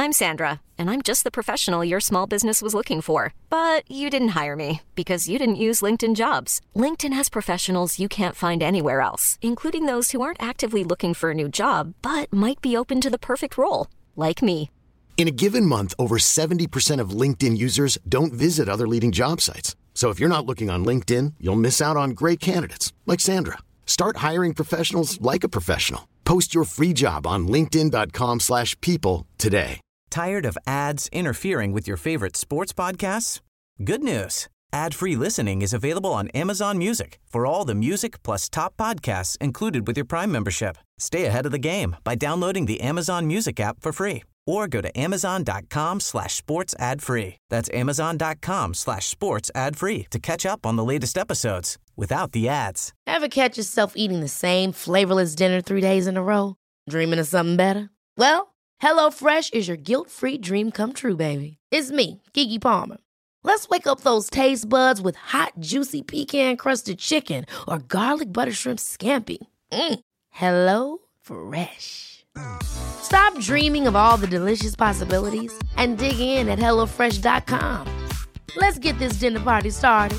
I'm Sandra, and I'm just the professional your small business was looking for. But you didn't hire me because you didn't use LinkedIn Jobs. LinkedIn has professionals you can't find anywhere else, including those who aren't actively looking for a new job, but might be open to the perfect role, like me. In a given month, over 70% of LinkedIn users don't visit other leading job sites. So if you're not looking on LinkedIn, you'll miss out on great candidates like Sandra. Start hiring professionals like a professional. Post your free job on linkedin.com/people today. Tired of ads interfering with your favorite sports podcasts? Good news. Ad-free listening is available on Amazon Music for all the music plus top podcasts included with your Prime membership. Stay ahead of the game by downloading the Amazon Music app for free or go to amazon.com/sports ad free. That's amazon.com/sports ad free to catch up on the latest episodes without the ads. Ever catch yourself eating the same flavorless dinner 3 days in a row? Dreaming of something better? Well, HelloFresh is your guilt-free dream come true, baby. It's me, Keke Palmer. Let's wake up those taste buds with hot, juicy pecan-crusted chicken or garlic butter shrimp scampi. Hello Fresh. Stop dreaming of all the delicious possibilities and dig in at HelloFresh.com. Let's get this dinner party started.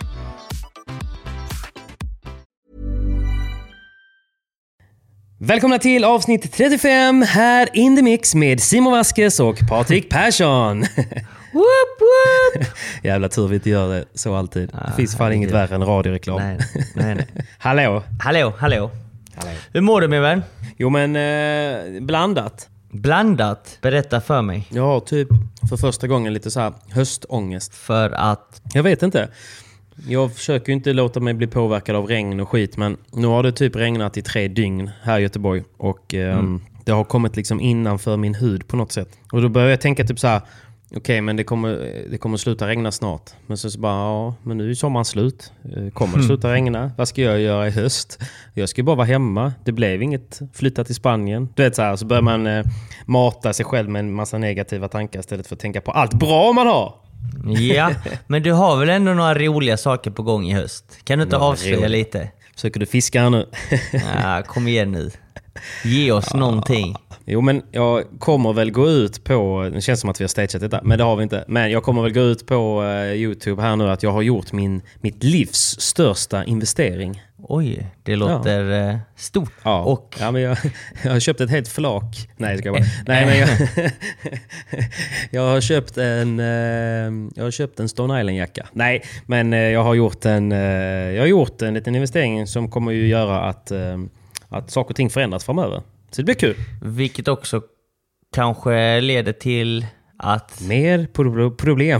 Välkomna till avsnitt 35 här in the mix med Simon Vasquez och Patrik Persson. Whoop, whoop. Jävla tur vi inte gör det så alltid. Det finns fan inget värre än radioreklam. Nej. Hallå. Hur mår du, min vän? Jo, men blandat. Blandat? Berätta för mig. Jag har typ för första gången lite så här höstångest. För att? Jag vet inte. Jag försöker ju inte låta mig bli påverkad av regn och skit, men nu har det typ regnat i 3 dygn här i Göteborg och det har kommit liksom innanför min hud på något sätt. Och då börjar jag tänka typ så här: okej, men det kommer sluta regna snart. Men så bara, ja, men nu är sommaren slut. Kommer det sluta regna? Vad ska jag göra i höst? Jag ska bara vara hemma. Det blev inget flytta till Spanien. Du vet så här, så börjar man mata sig själv med en massa negativa tankar istället för att tänka på allt bra man har. Ja, men du har väl ändå några roliga saker på gång i höst? Kan du inte avslöja lite? Försöker du fiska här nu? Ja, kom igen nu. Ge oss någonting. Jo, men jag kommer väl gå ut på... Det känns som att vi har stageat detta, men det har vi inte. Men jag kommer väl gå ut på YouTube här nu att jag har gjort mitt livs största investering. Oj, det låter stort. Ja, och ja, men jag har köpt ett helt flak. Nej, ska jag bara. Nej, men jag har köpt en Stone Island-jacka. Nej, men jag har gjort en liten investering som kommer ju göra att saker och ting förändras framöver. Så det blir kul. Vilket också kanske leder till att... Mer problem.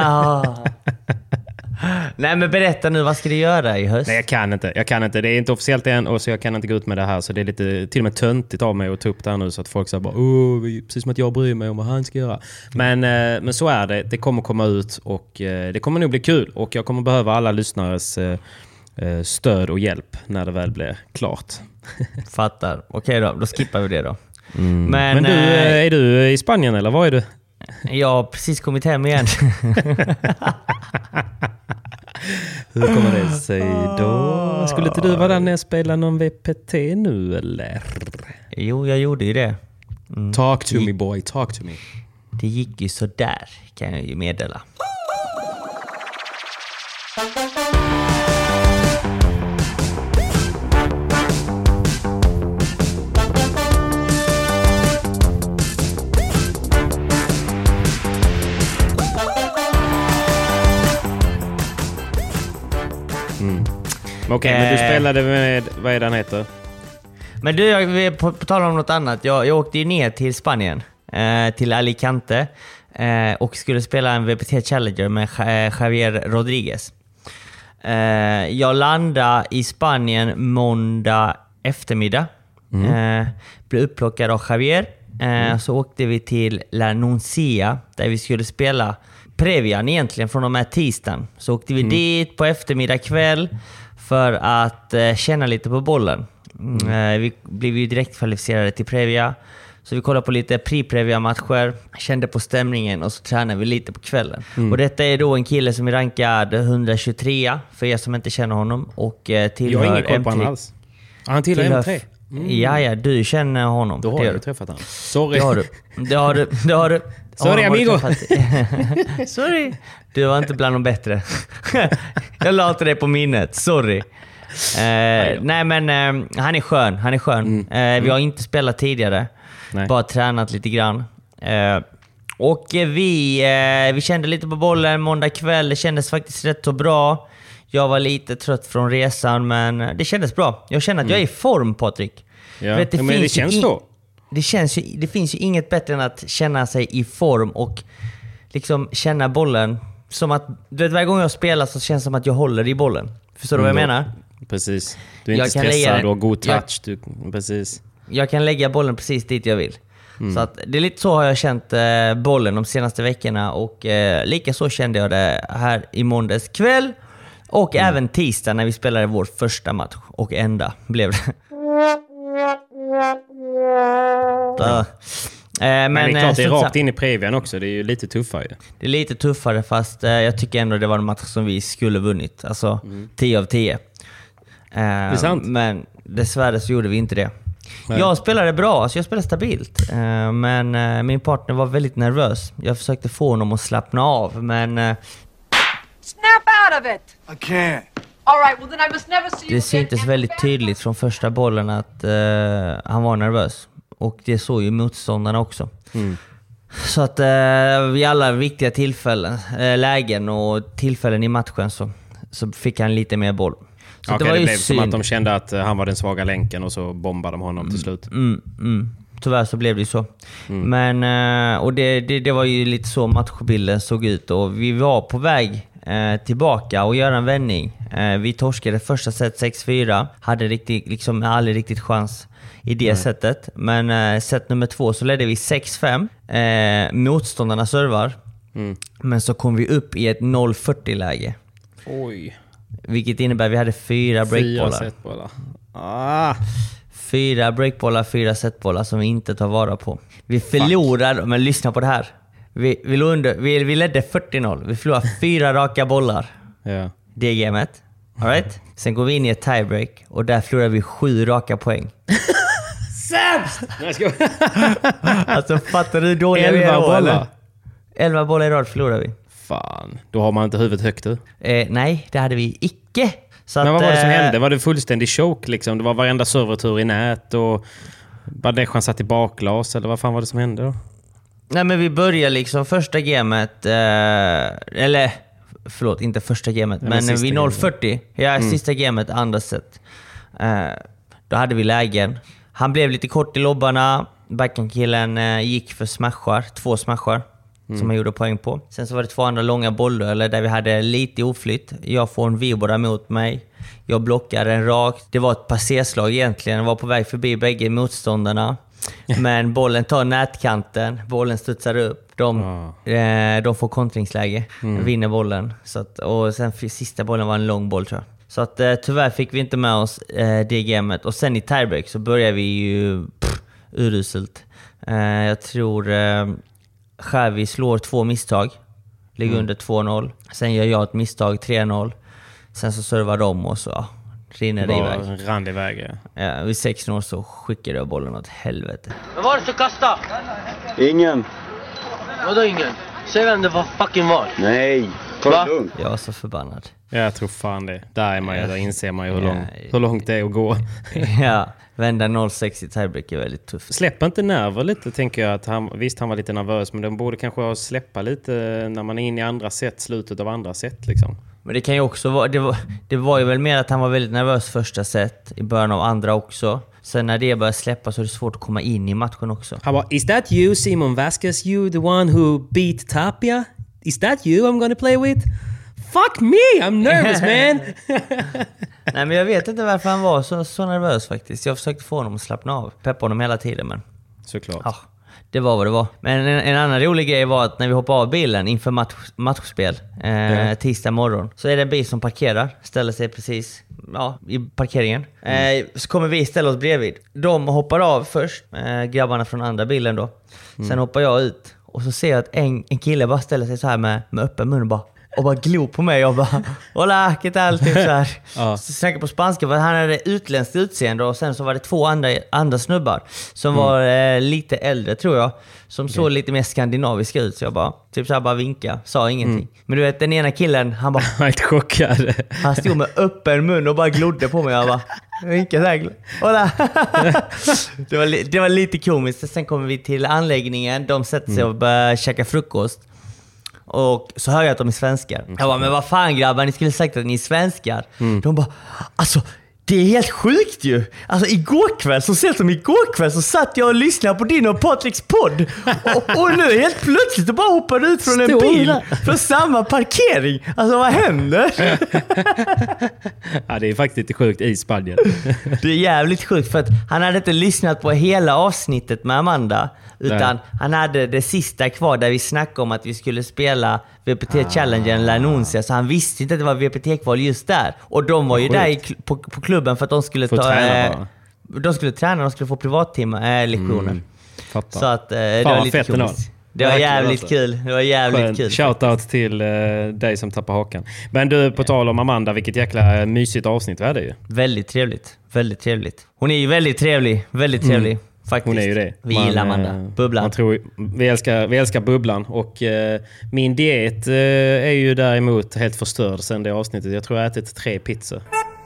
Nej, men berätta nu, vad ska du göra i höst? Nej, jag kan inte. Det är inte officiellt än och så jag kan inte gå ut med det här. Så det är lite till och med töntigt av mig att ta upp det här nu så att folk säger bara, precis som att jag bryr mig om vad han ska göra. Men så är det. Det kommer komma ut och det kommer nog bli kul. Och jag kommer behöva alla lyssnares stöd och hjälp när det väl blir klart. Fattar. Okej då skippar vi det då. Men du, är du i Spanien eller var är du? Jag har precis kommit hem igen. Hur kommer det sig då? Skulle inte du vara där när jag spelar någon VPT nu eller? Jo, jag gjorde ju det. Talk to me boy, talk to me. Det gick ju så där, kan jag ju meddela. Okej, men du spelade med, vad är den heter? Men du, på tal om något annat. Jag åkte ju ner till Spanien, till Alicante, och skulle spela en VPT Challenger med Javier Rodriguez. Jag landade i Spanien måndag eftermiddag. Blev upplockad av Javier. Så åkte vi till La Nuncia där vi skulle spela Previan egentligen från och med tisdagen. Så åkte vi dit på eftermiddag kväll för att känna lite på bollen. Vi blev ju direkt kvalificerade till Previa. Så vi kollade på lite pre-Previa-matcher, kände på stämningen och så tränade vi lite på kvällen. Och detta är då en kille som är rankad 123 för er som inte känner honom. Och tillhör jag har ingen koll på honom alls. Han tillhör M3. Ja, du känner honom. Då har du träffat han. Sorry. Det har du. Sorry, amigo. Sorry. Du var inte bland de bättre. Jag låter det på minnet. Sorry. Nej, men han är skön. Vi har inte spelat tidigare. Nej. Bara tränat lite grann. Och vi kände lite på bollen måndag kväll. Det kändes faktiskt rätt så bra. Jag var lite trött från resan, men det kändes bra. Jag känner att jag är i form, Patrik. Ja. Men det känns så. Det finns ju inget bättre än att känna sig i form och liksom känna bollen som att, du vet, varje gång jag spelar så känns det som att jag håller i bollen. Förstår du vad jag menar? Precis. Du är inte stressad och god touch. Precis. Jag kan lägga bollen precis dit jag vill. Så att det är lite så har jag känt bollen de senaste veckorna, och lika så kände jag det här i måndags kväll och även tisdag när vi spelade vår första match, och enda blev det. Men det är klart, det är rakt in i Previan också. Det är ju lite tuffare. Det är lite tuffare, fast jag tycker ändå det var en match som vi skulle vunnit. Alltså 10 av 10. Det är sant. Men dessvärre så gjorde vi inte det. Nej. Jag spelade bra, alltså jag spelade stabilt. Men min partner var väldigt nervös. Jag försökte få honom att slappna av, men... Snap out of it! I can't. All right, well then I must never see you. Det syntes väldigt tydligt från första bollen att han var nervös. Och det såg ju motståndarna också. Så att vid alla viktiga tillfällen, lägen och tillfällen i matchen så fick han lite mer boll. Så okay, det var ju blev synd. som att de kände att han var den svaga länken, och så bombade de honom till slut. Tyvärr så blev det ju så. Men och det var ju lite så matchbilden såg ut, och vi var på väg tillbaka och göra en vändning. Vi torskade första set 6-4. Hade aldrig riktigt chans i det sättet. Men set nummer 2 så ledde vi 6-5. Motståndarna servar. Men så kom vi upp i ett 0-40 läge. Oj. Vilket innebär att vi hade 4 breakbollar. 4 breakbollar, 4 setbollar som vi inte tar vara på. Vi förlorade, men lyssna på det här. Vi ledde 40-0. Vi förlorade 4 raka bollar. Ja. Det gamet. All right? Sen går vi in i ett tiebreak, och där förlorade vi 7 raka poäng. Sämst! Alltså fattar du hur dåliga vi är då, eller? 11 bollar i rad förlorade vi. Fan, då har man inte huvudet högt du. Nej, det hade vi icke. Så men vad var det som hände? Var det fullständig choke liksom? Det var varenda servertur i nät, och Badejan satt i bakglas, eller vad fan var det som hände då? Nej, men vi började liksom första gamet, eller förlåt, inte första gamet, men vid 0-40. Ja, sista gamet, andra set. Då hade vi lägen. Han blev lite kort i lobbarna. Backhandkillen gick för smashar, 2 smashar. Som jag gjorde poäng på. Sen så var det 2 andra långa bollar där vi hade lite oflytt. Jag får en vibora mot mig. Jag blockar en rakt. Det var ett passerslag egentligen. Jag var på väg förbi bägge motståndarna. Men bollen tar nätkanten. Bollen studsar upp. De får kontringsläge. Vinner bollen. Så att, och sen sista bollen var en lång boll, tror jag. Så att tyvärr fick vi inte med oss det gamet. Och sen i tiebreak så börjar vi ju uruselt. Jag tror... Xavi slår 2 misstag. Ligger under 2-0. Sen gör jag ett misstag, 3-0. Sen så servar de, och så rinner det iväg. Rann iväg, ja. Vid 6-0 så skickade jag bollen åt helvete. Vad var det som kastade? Ingen. Vadå ingen? Säg vem det var fucking var. Nej, kolla lugnt. Jag var så förbannad. Jag tror fan det. Där inser man ju hur långt det är att gå. Ja, vända 0-6 i tiebreak är väldigt tufft. Släpper inte nerver lite, tänker jag. Att han var lite nervös, men de borde kanske släppa lite när man är inne i andra set, slutet av andra set liksom. Men det kan ju också vara, det var ju väl mer att han var väldigt nervös första set, i början av andra också. Sen när det börjar släppa så är det svårt att komma in i matchen också. Han bara, is that you, Simon Vasquez? You the one who beat Tapia? Is that you I'm gonna play with? Fuck me, I'm nervous man. Nej, men jag vet inte varför han var så nervös faktiskt. Jag försökte få honom att slappna av. Peppa honom hela tiden, men... Såklart. Ja, det var vad det var. Men en annan rolig grej var att när vi hoppade av bilen inför matchspel tisdag morgon, så är det en bil som parkerar, ställer sig precis i parkeringen. Så kommer vi ställa oss bredvid. De hoppar av först, grabbarna från andra bilen då. Sen hoppar jag ut, och så ser jag att en kille bara ställer sig så här med öppen mun och bara och bara glor på mig och bara hola, ¿qué tal? Typ så här. Så snackade på spanska, för han hade utländskt utseende och sen så var det 2 andra snubbar som var lite äldre tror jag, som såg lite mer skandinaviska ut, så jag bara typ så här bara vinka, sa ingenting. Men du vet, den ena killen, han bara helt chockad. Han stod med öppen mun och bara glodde på mig. Jag bara vinkade så här. Hola. Det var lite komiskt. Sen kommer vi till anläggningen. De sätter sig och börjar käka frukost. Och så hör jag att de är svenskar. Jag bara, men vad fan grabbar, ni skulle sagt att ni är svenskar. De bara, alltså det är helt sjukt ju. Alltså så sent som igår kväll så satt jag och lyssnade på din och Patriks podd. Och nu helt plötsligt bara hoppade ut från en bil från samma parkering. Alltså vad händer? Ja, det är faktiskt lite sjukt i Spanien. Det är jävligt sjukt, för att han hade inte lyssnat på hela avsnittet med Amanda, utan han hade det sista kvar där vi snackade om att vi skulle spela VPT Challenger La Anuncia, så han visste inte att det var VPT-kval just där. Och de var ju där på klubben för att de skulle träna, de skulle få privattimmar, så att det var lite kul. Det var jävligt kul. Det var jävligt kul. Shoutout till dig som tappar hakan. Men du, på tal om Amanda, vilket jäkla mysigt avsnitt var det ju. Väldigt trevligt. Väldigt trevligt. Hon är ju väldigt trevlig. Väldigt trevlig. Faktiskt. Hon är ju det. Vi gillar Amanda. Bubblan. Vi älskar Bubblan. Och min diet är ju däremot helt förstörd sen det avsnittet. Jag tror jag har ätit 3 pizzor.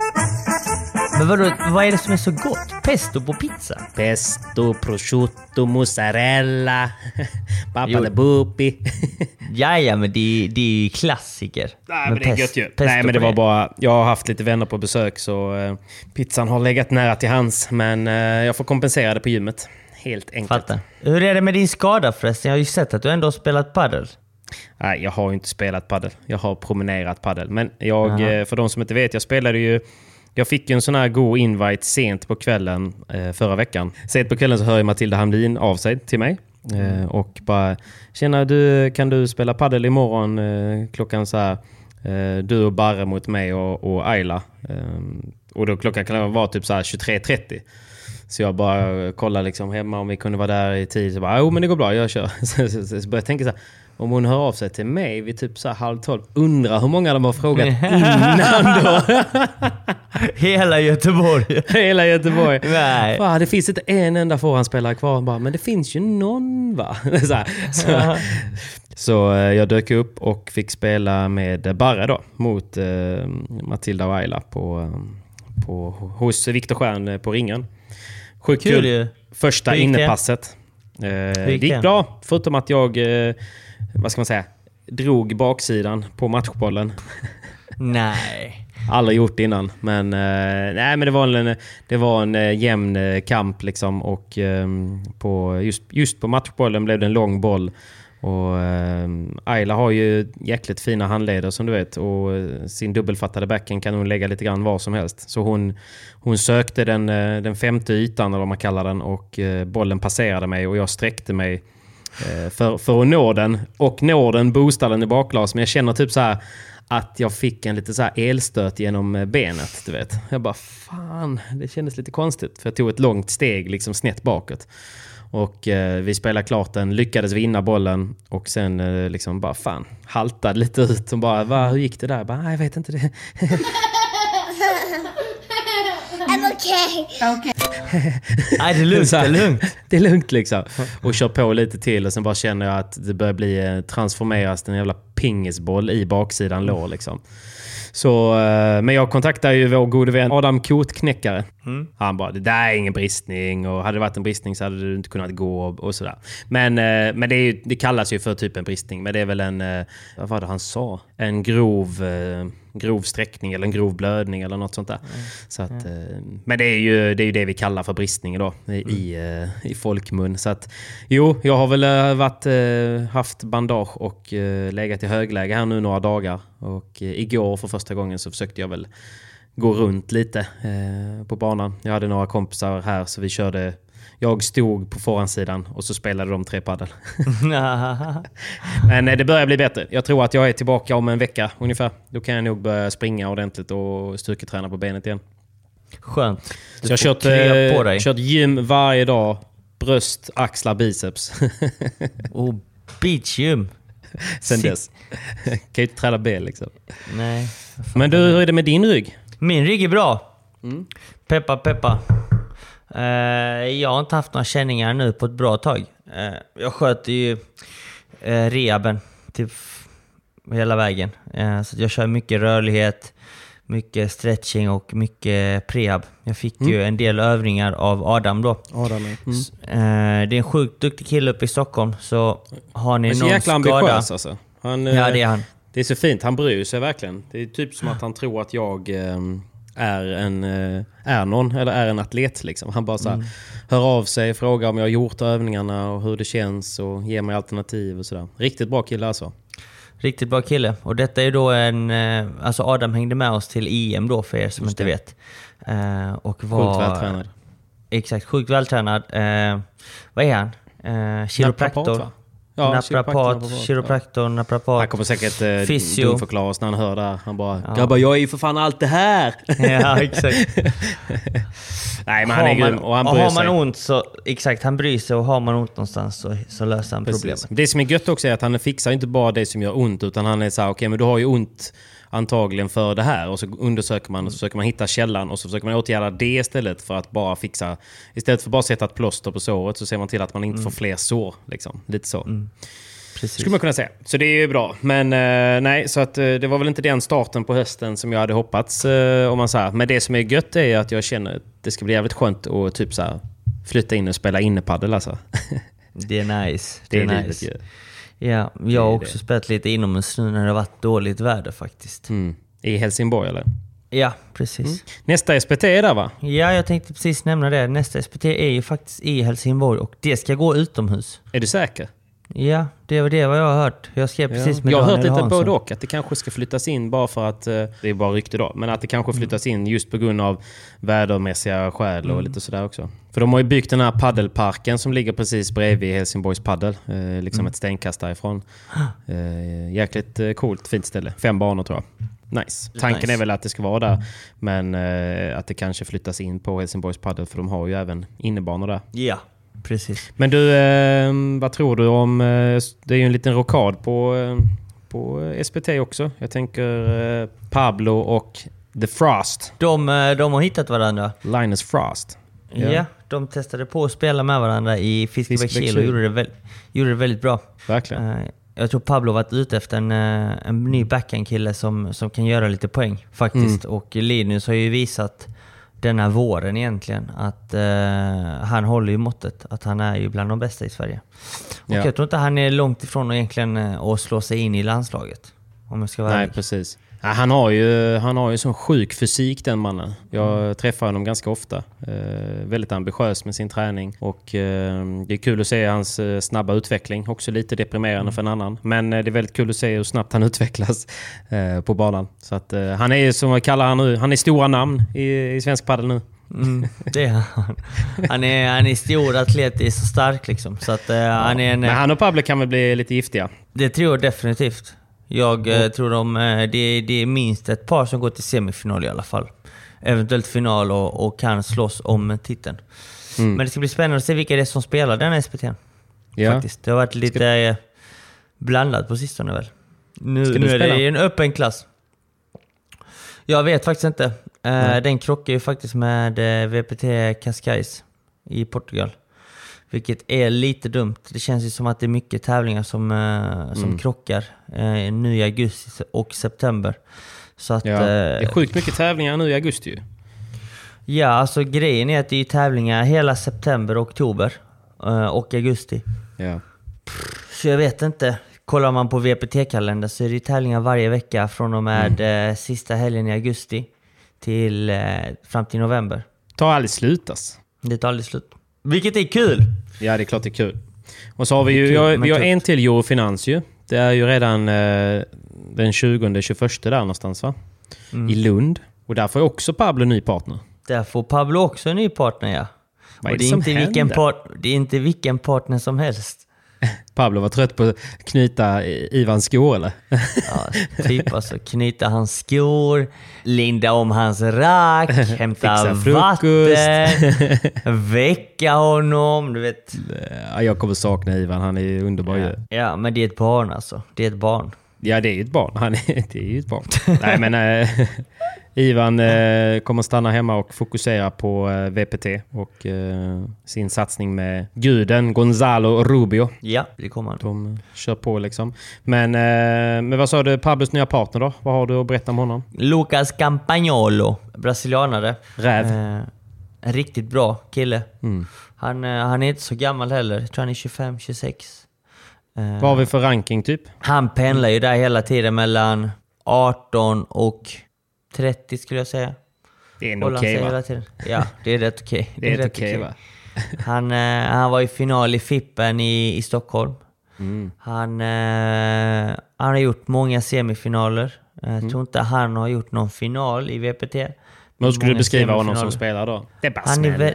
Men vad är det som är så gott? Pesto på pizza? Pesto, prosciutto, mozzarella, pappa de bupi. Ja, men det är ju klassiker. Nej, men det är gött ju. Nej, men det var bara... Jag har haft lite vänner på besök, så pizzan har legat nära till hands. Men jag får kompensera det på gymmet. Helt enkelt. Fattar. Hur är det med din skada förresten? Jag har ju sett att du ändå har spelat paddel. Nej, jag har ju inte spelat paddel. Jag har promenerat paddel. Men för de som inte vet, jag spelade ju... Jag fick en sån här god invite sent på kvällen förra veckan. Sent på kvällen så hör Matilda Hamlin av sig till mig. Och bara, kan du spela paddel imorgon klockan så här, du och Barre mot mig och Ayla. Och då klockan kan vara typ så här 23:30. Så jag bara kollar liksom hemma om vi kunde vara där i tid. Så bara, men det går bra, jag kör. Så började jag tänka så här, om hon hör av sig till mig vid typ så här 11:30, undrar hur många de har frågat innan då. Hela Göteborg. Hela Göteborg. Nej. Fan, det finns inte en enda förhandspelare kvar. Bara, men det finns ju någon, va? Så jag dök upp och fick spela med Barre då, mot Matilda och Ayla hos Viktor Stjärn på ringen. Sjukt kul. Första innepasset. Det gick bra, förutom att jag vad ska man säga, drog baksidan på matchbollen. Nej. Aldrig gjort innan, men nej, men det var en jämn kamp liksom, och just på matchbollen blev det en lång boll. Och Ayla har ju jäkligt fina handleder som du vet, och sin dubbelfattade backen kan hon lägga lite grann var som helst. Så hon sökte den femte ytan, eller vad man kallar den, och bollen passerade mig och jag sträckte mig för att nå den, och nå den, boostade den i bakglas, men jag känner typ så här att jag fick en lite så här elstöt genom benet, du vet. Jag bara, fan, det kändes lite konstigt, för jag tog ett långt steg liksom snett bakåt. Och vi spelade klart den, lyckades vinna bollen, och sen liksom bara fan, haltade lite ut och bara, hur gick det där? Bara, nej, jag vet inte det. I'm okay. Nej, det är lugnt. Det är lugnt liksom. Och kör på lite till, och sen bara känner jag att det börjar bli transformeras en jävla pingisboll i baksidan lår liksom. Så, men jag kontaktade ju vår gode vän Adam Kotknäckare. Han bara, det där är ingen bristning, och hade det varit en bristning så hade du inte kunnat gå och sådär. Men det kallas ju för typ en bristning, men det är väl en, vad var det han sa? En grov sträckning eller en grov blödning eller något sånt där. Så att, men det är ju det vi kallar för bristning då i folkmun. Så att jag har väl haft bandage och legat i högläge här nu några dagar, och igår för första gången så försökte jag väl gå runt lite på banan. Jag hade några kompisar här, så vi körde. Jag stod på förhandssidan och så spelade de 3 paddel. Men det börjar bli bättre. Jag tror att jag är tillbaka om en vecka ungefär. Då kan jag nog börja springa ordentligt och styrketräna på benet igen. Skönt. Så jag har kört gym varje dag. Bröst, axlar, biceps. Beach gym. sen dess. Kan ju inte träna ben liksom. Nej. Men du, hur är det med din rygg? Min rygg är bra. Peppa, peppa. Jag har inte haft några känningar nu på ett bra tag. Jag sköter ju rehaben typ hela vägen. Så jag kör mycket rörlighet, mycket stretching och mycket prehab. Jag fick ju en del övningar av Adam då. Det är en sjukt duktig kille uppe i Stockholm. Så har ni någon skada... jäkla ambitiös alltså. Ja, det är han. Det är så fint, han bryr sig verkligen. Det är typ som att han tror att jag är en atlet liksom. Han bara så här, hör av sig, frågar om jag har gjort övningarna och hur det känns och ger mig alternativ och sådär. Riktigt bra kille alltså. Riktigt bra kille. Och detta är då alltså Adam hängde med oss till EM då, för er som inte vet. Och var sjukt vältränad. Exakt, sjukt vältränad. Vad är han? Kiropraktor. Ja, kiropraktor, naprapat. Han kommer säkert dumförklara oss när han hör det här. Han bara, grabbar, jag är ju för fan allt det här. Ja, exakt. Nej, men han är grym och han bryr sig. Har man ont så, exakt, han bryr sig, och har man ont någonstans så löser han problemet. Det som är gött också är att han fixar inte bara det som gör ont, utan han är så här, okej, men du har ju ont antagligen för det här, och så undersöker man och så försöker man hitta källan och så försöker man åtgärda det istället för att bara fixa, istället för bara sätta ett plåster på såret, så ser man till att man inte får fler sår liksom, lite så. Precis. Skulle man kunna säga. Så det är ju bra. Men nej, så att det var väl inte den starten på hösten som jag hade hoppats, om man säger. Men det som är gött är att jag känner att det ska bli jävligt skönt att typ så här flytta in och spela innepaddel alltså. Det är nice. Det är nice. Livet, ja, jag har också spelat lite inomhus nu när det har varit dåligt väder faktiskt. I Helsingborg eller? Ja, precis. Nästa SPT är där, va? Ja, jag tänkte precis nämna det. Nästa SPT är ju faktiskt i Helsingborg och det ska gå utomhus. Är du säker? Ja, det var vad jag har hört. Jag skrev precis med jag har Daniel hört lite Hansson. både och, att det kanske ska flyttas in bara för att det är bara rykte då, men att det kanske flyttas in just på grund av vädermässiga skäl och lite sådär också. För de har ju byggt den här paddelparken som ligger precis bredvid Helsingborgs paddel, liksom ett stenkast därifrån. Jäkligt coolt, fint ställe. 5 banor tror jag. Nice. Tanken är väl att det ska vara där, men att det kanske flyttas in på Helsingborgs paddel, för de har ju även innebanor där. Ja. Precis. Men du, vad tror du om... det är ju en liten rockad på SPT också. Jag tänker Pablo och The Frost. De har hittat varandra. Linus Frost. Ja, de testade på att spela med varandra i Fiskebäckskil och gjorde det väldigt bra. Verkligen. Jag tror Pablo varit ute efter en ny backhand-kille som kan göra lite poäng faktiskt. Och Linus har ju visat denna våren egentligen att han håller ju måttet, att han är ju bland de bästa i Sverige. Och jag tror inte han är långt ifrån egentligen att slå sig in i landslaget, om jag ska vara ärlig. Precis. Ja, han har ju sån sjuk fysik, den mannen. Jag träffar honom ganska ofta. Väldigt ambitiös med sin träning. Och det är kul att se hans snabba utveckling. Också lite deprimerande för en annan. Men det är väldigt kul att se hur snabbt han utvecklas på banan. Så att han är, som jag kallar han nu, han är stora namn i svensk paddel nu. Det är han. Han är stor, atletisk och stark liksom. Så att han är en... Men han och Pablo kan väl bli lite giftiga? Det tror jag definitivt. Jag tror det är minst ett par som går till semifinal i alla fall. Eventuellt final och kan slåss om titeln. Men det ska bli spännande att se vilka det är som spelar den SPT. Ja. Faktiskt. Det har varit lite blandat på sistone väl. Nu är det en öppen klass. Jag vet faktiskt inte. Den krockar ju faktiskt med VPT Cascais i Portugal. Vilket är lite dumt. Det känns ju som att det är mycket tävlingar som krockar nu i augusti och september. Så att, det är sjukt mycket tävlingar nu i augusti ju. Ja, alltså grejen är att det är tävlingar hela september och oktober och augusti. Ja. Så jag vet inte. Kollar man på VPT-kalendern så är det tävlingar varje vecka från och med sista helgen i augusti till fram till november. Det tar aldrig slut alltså. Det tar aldrig slut. Vilket är kul. Ja, det är klart det är kul. Och så har vi ju vi har en till Eurofinans ju. Det är ju redan den 20-21 där någonstans, va? I Lund. Och där får också Pablo ny partner. Där får Pablo också en ny partner, ja. Vad och det är inte vilken partner som helst. Pablo var trött på att knyta Ivans skor, eller? Ja, typ alltså knyta hans skor, linda om hans rack, hämta vatten, väcka honom, du vet. Ja, jag kommer sakna Ivan, han är underbar. Ja, men det är ett barn alltså. Det är ett barn. Ja, det är ju ett barn. Det är ju ett barn. Nej, men Ivan kommer stanna hemma och fokusera på VPT och sin satsning med guden Gonzalo Rubio. Ja, det kommer han. De kör på liksom. Men vad sa du, Pablos nya partner då? Vad har du att berätta om honom? Lucas Campagnolo, brasilianare. Räv. En riktigt bra kille. Han är inte så gammal heller. Jag tror han är 25-26. Vad har vi för ranking typ? Han pendlar ju där hela tiden mellan 18 och 30 skulle jag säga. Det är nog okej, va? Ja, det är rätt okej. Det är rätt okej, va? Han var i final i Fippen i Stockholm. Han har gjort många semifinaler. Jag tror inte han har gjort någon final i VPT. Men hur skulle du beskriva honom som spelar då? Det är bara smäll.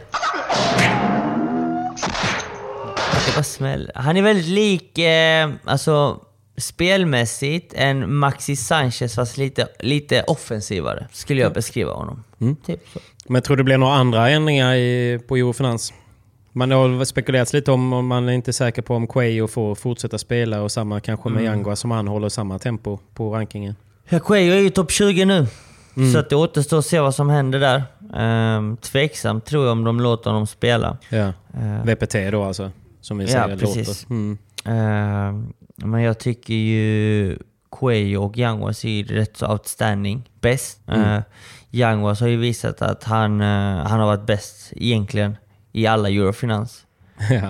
Han är väldigt lik alltså spelmässigt en Maxi Sanchez, fast lite offensivare skulle jag beskriva honom. Typ så. Men tror du det blir några andra ändringar på Eurofinans? Man har spekulerat lite om man är inte säker på om Cuello får fortsätta spela, och samma kanske med Yangua, som han håller samma tempo på rankingen. Ja, Cuello är ju topp 20 nu. Så att det återstår att se vad som händer där. Tveksam tror jag om de låter honom spela. Ja. VPT då alltså, som vi säger, precis. Men jag tycker ju Cuello och Yanguas är rätt så outstanding. Bäst. Yanguas har ju visat att han har varit bäst egentligen i alla Eurofinans. Ja.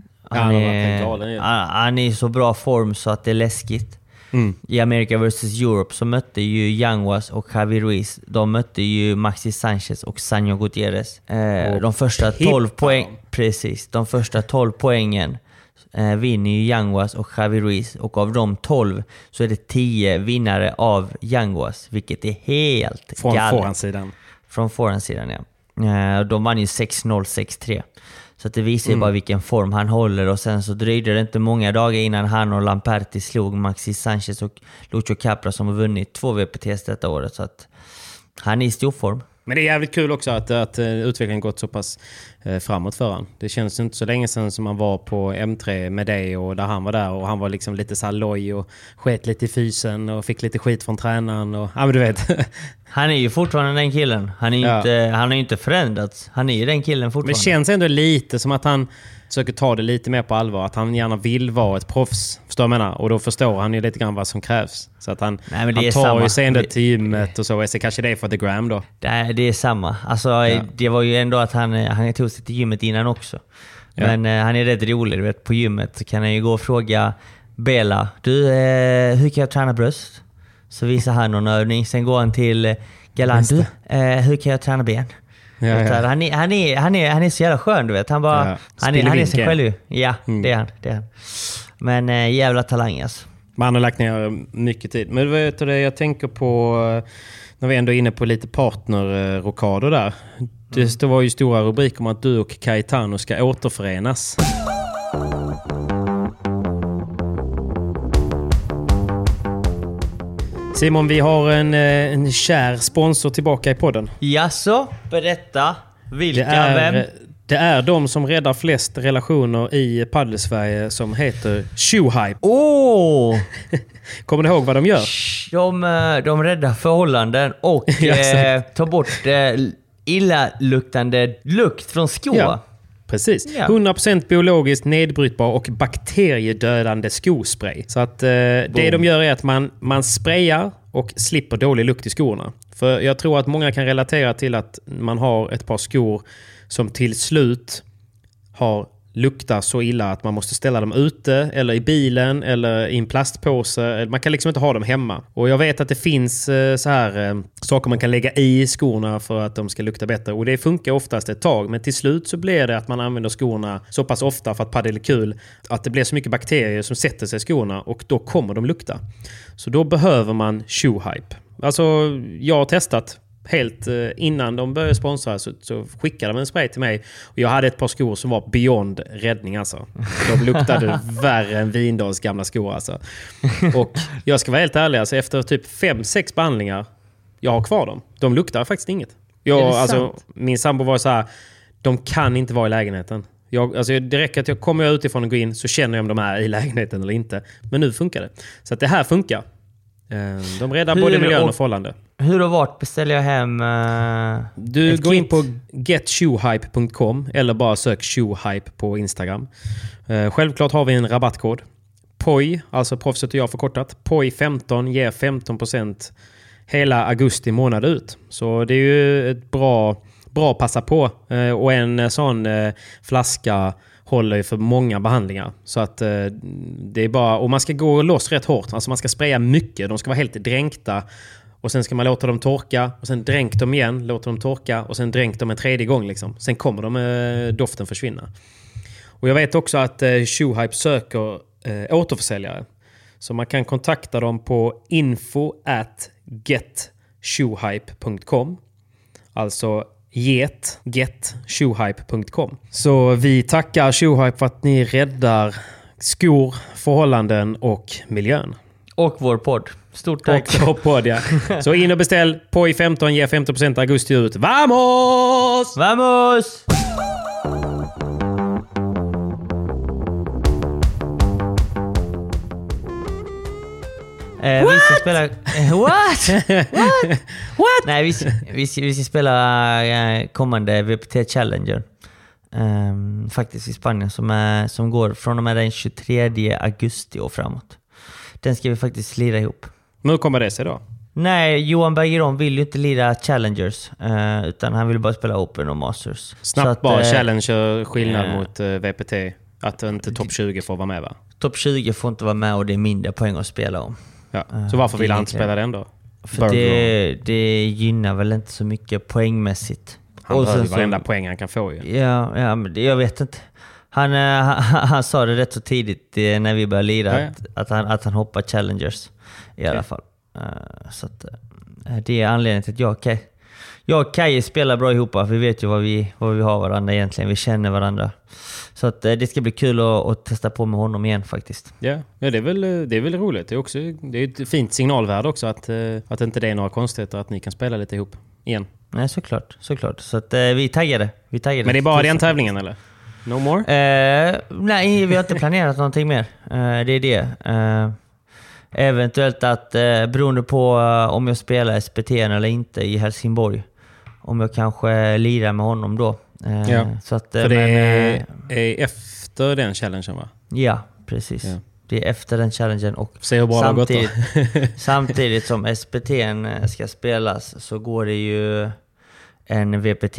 Han är i så bra form så att det är läskigt. I America vs Europe så mötte ju Yanguas och Javi Ruiz. De mötte ju Maxi Sanchez och Sanjo Gutierrez. De första 12 poäng, precis. De första 12 poängen vinner ju Yanguas och Javi Ruiz, och av de 12 så är det 10 vinnare av Yanguas, vilket är helt från galet. forehandsidan. Från forehandsidan, ja. De vann ju 6-0, 6-3. Så att det visar ju bara vilken form han håller. Och sen så dröjde det inte många dagar innan han och Lamperti slog Maxi Sanchez och Lucho Capra, som har vunnit 2 VPTs detta året. Så att han är i stor form. Men det är jävligt kul också att utvecklingen gått så pass framåt för han. Det känns inte så länge sedan som man var på M3 med dig, och där han var där, och han var liksom lite så här loj och sket lite i fysen och fick lite skit från tränaren. Och, ja, men du vet. Han är ju fortfarande den killen. Han har ju inte förändrats. Han är ju den killen fortfarande. Men det känns ändå lite som att han försöker ta det lite mer på allvar. Att han gärna vill vara ett proffs. Förstår jag menar? Och då förstår han ju lite grann vad som krävs. Så att han tar ju sig ändå till gymmet och så. Så kanske det är för The Gram då. Det är samma. Alltså, det var ju ändå att han tog sig till gymmet innan också. Men han är rätt rolig. Du vet, på gymmet så kan han ju gå och fråga Bela. Du, hur kan jag träna bröst? Så visar han någon övning. Sen går han till Galan. Du, hur kan jag träna ben? Ja. Han är så jävla skön, du vet. Han är sig själv. Ja, det är han. Men jävla talang alltså. Man har lagt ner mycket tid. Men vet du det, jag tänker på, när vi ändå är inne på lite partnerrokader där. Det var ju stora rubriker om att du och Caetano ska återförenas. Simon, vi har en kär sponsor tillbaka i podden. Jaså, berätta. Vem? Det är de som räddar flest relationer i Padel-Sverige, som heter Shoehype. Kommer du ihåg vad de gör? De räddar förhållanden och tar bort illaluktande lukt från skor. Ja. Precis. 100% biologiskt nedbrytbar och bakteriedödande skospray. Så att det de gör är att man sprayar och slipper dålig lukt i skorna. För jag tror att många kan relatera till att man har ett par skor som till slut luktar så illa att man måste ställa dem ute eller i bilen eller i en plastpåse. Man kan liksom inte ha dem hemma. Och jag vet att det finns så här saker man kan lägga i skorna för att de ska lukta bättre. Och det funkar oftast ett tag. Men till slut så blir det att man använder skorna så pass ofta för att padel är kul att det blir så mycket bakterier som sätter sig i skorna, och då kommer de lukta. Så då behöver man Shoehype. Alltså, jag har testat helt innan de började sponsra så skickade de en spray till mig. Och jag hade ett par skor som var beyond räddning alltså. De luktade värre än Vindals gamla skor alltså. Och jag ska vara helt ärlig, alltså, efter typ 5-6 behandlingar jag har kvar dem. De luktar faktiskt inget. Min sambo var så här, de kan inte vara i lägenheten. Det räcker att jag kommer utifrån och går in så känner jag om de är i lägenheten eller inte. Men nu funkar det. Så att det här funkar. De räddar både miljön och förhållande. Hur och vart beställer jag hem du går in på getshoehype.com eller bara sök shoehype på Instagram. Självklart har vi en rabattkod. POI, alltså proffset och jag förkortat. POI15 ger 15% hela augusti månad ut. Så det är ju ett bra passa på. Och en sån flaska håller ju för många behandlingar. Så att det är bara... Och man ska gå loss rätt hårt. Alltså man ska spraya mycket. De ska vara helt dränkta. Och sen ska man låta dem torka. Och sen dränk dem igen. Låta dem torka. Och sen dränk dem en tredje gång liksom. Sen kommer doften försvinna. Och jag vet också att Shoehype söker återförsäljare. Så man kan kontakta dem på info@getshoehype.com. Alltså getshoehype.com. Så vi tackar Shoehype för att ni räddar skor, förhållanden och miljön. Och vår podd. Stort tack. Och vår podd, ja. Så in och beställ. POI 15 ger 15% augusti ut. Vamos! Vamos! Vi ska spela... What? Nej, vi ska spela kommande VPT Challenger. Faktiskt i Spanien som går från och med den 23 augusti och framåt. Den ska vi faktiskt lira ihop. Men hur kommer det sig då? Nej, Johan Bergeron vill ju inte lira Challengers, utan han vill bara spela Open och Masters. Snabbt bara Challenger skillnad mot VPT. Att inte topp 20 får vara med, va? Topp 20 får inte vara med och det är mindre poäng att spela om. Ja. Så varför vill han inte spela den då? För det gynnar väl inte så mycket poängmässigt. Han behöver varenda poäng han kan få ju. Ja, men jag vet inte. Han sa det rätt så tidigt när vi började lira att han hoppar Challengers i alla fall. Så att, det är anledningen till att jag och Kaj spelar bra ihop. Vi vet ju vad vi har varandra egentligen. Vi känner varandra. Så att det ska bli kul att testa på med honom igen faktiskt. Ja, det är väl roligt. Det är ett fint signalvärde också att inte det är några konstigheter att ni kan spela lite ihop igen. Nej, såklart. Så att vi taggade. Men det är bara den tävlingen eller? No more? Nej, vi har inte planerat någonting mer. Det är det. Eventuellt att beroende på om jag spelar SPT eller inte i Helsingborg. Om jag kanske lirar med honom då. Så att, för det är efter den challengen, va? Ja, precis. Ja. Det är efter den challengen och samtidigt som SPT ska spelas så går det ju en VPT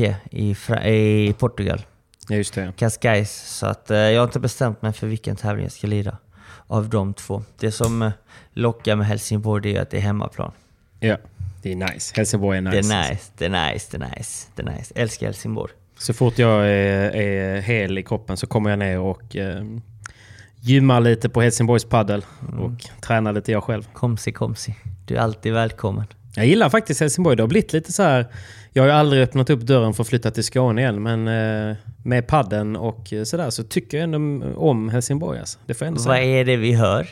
i Portugal. Ja, just det. Cascais. Så att jag har inte bestämt mig för vilken tävling jag ska lira av de två. Det som lockar med Helsingborg är att det är hemmaplan. Ja, det är nice. Helsingborg är nice. Det är nice. Älskar Helsingborg. Så fort jag är hel i kroppen så kommer jag ner och gymmar lite på Helsingborgs paddel och tränar lite jag själv. Komsi. Du är alltid välkommen. Jag gillar faktiskt Helsingborg. Det har blivit lite så här. Jag har ju aldrig öppnat upp dörren för att flytta till Skåne igen, men med padden och sådär så tycker jag ändå om Helsingborg. Alltså. Det får jag ändå säga. Vad är det vi hör?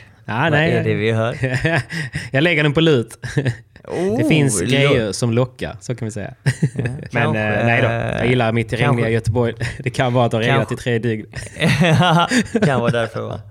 Jag lägger den på lut. Det finns grejer som lockar, så kan vi säga. Ja, men nej då, jag gillar mitt i regniga Göteborg. Det kan vara att det har regnat i 3 dygn. Kan vara därför, va?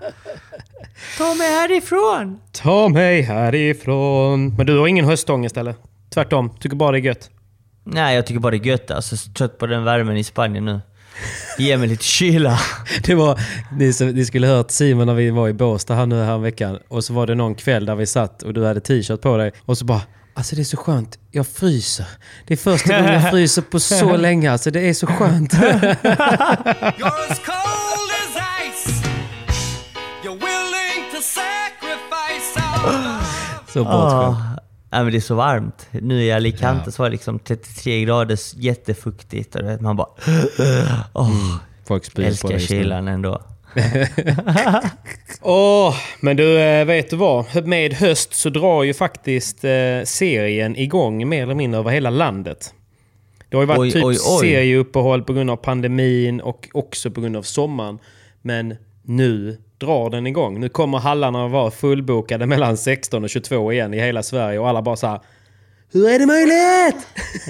Ta mig härifrån. Men du har ingen höstångest eller? Tvärtom, tycker bara det är gött. Nej, jag tycker bara det är gött. Alltså, trött på den värmen i Spanien nu. Ge mig lite kyla. Det var, ni skulle hört Simon när vi var i Båstad här veckan. Och så var det någon kväll där vi satt och du hade t-shirt på dig. Och så bara, alltså det är så skönt. Jag fryser. Det är första gången jag fryser på så länge. Alltså det är så skönt. You're as cold as ice. You're willing to sacrifice all. Så bortskämt. Ja, men det är så varmt. Nu i Alicante så var det liksom 33 grader, jättefuktigt. Och man bara... folk spyr på det. Älskar kylan ändå. Men du, vet du vad? Med höst så drar ju faktiskt serien igång mer eller mindre över hela landet. Det har ju varit serieuppehåll på grund av pandemin och också på grund av sommaren. Men nu drar den igång. Nu kommer hallarna att vara fullbokade mellan 16 och 22 igen i hela Sverige. Och alla bara så här: hur är det möjligt?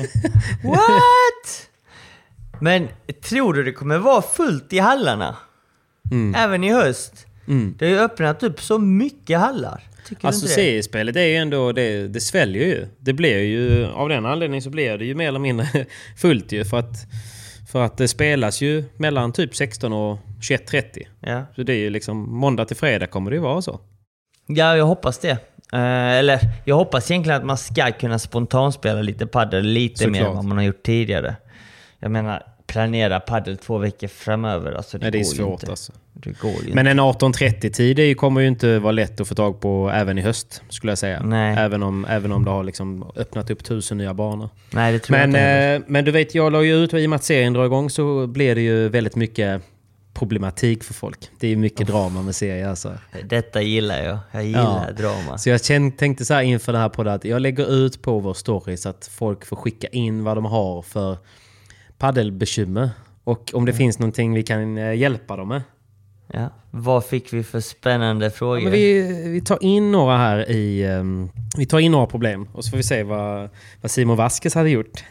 What? Men tror du det kommer vara fullt i hallarna? Även i höst? Det har ju öppnat upp så mycket hallar. Alltså seriespelet är ju ändå, det sväljer ju. Det blir ju, av den anledningen så blir det ju mer eller mindre fullt ju. För att det spelas ju mellan typ 16 och 21:30. Ja. Så det är ju liksom måndag till fredag kommer det ju vara så. Ja, jag hoppas det. Eller jag hoppas egentligen att man ska kunna spontanspela lite paddel lite mer än vad man har gjort tidigare. Jag menar, planera paddel 2 veckor framöver. Alltså, det är svårt alltså. Men en 18:30-tid kommer ju inte vara lätt att få tag på även i höst, skulle jag säga. Nej. Även om det har liksom öppnat upp 1000 nya banor. Nej, det tror jag inte. Men du vet, jag la ju ut, i och med att serien drar igång så blir det ju väldigt mycket problematik för folk. Det är ju mycket drama med serier alltså. Detta gillar jag. Jag gillar drama. Så jag tänkte så här inför det här på det att jag lägger ut på vår story så att folk får skicka in vad de har för paddelbekymmer. Och om det finns någonting vi kan hjälpa dem med. Ja. Vad fick vi för spännande frågor? Ja, men vi tar in några här vi tar in några problem. Och så får vi se vad Simon Vasquez hade gjort.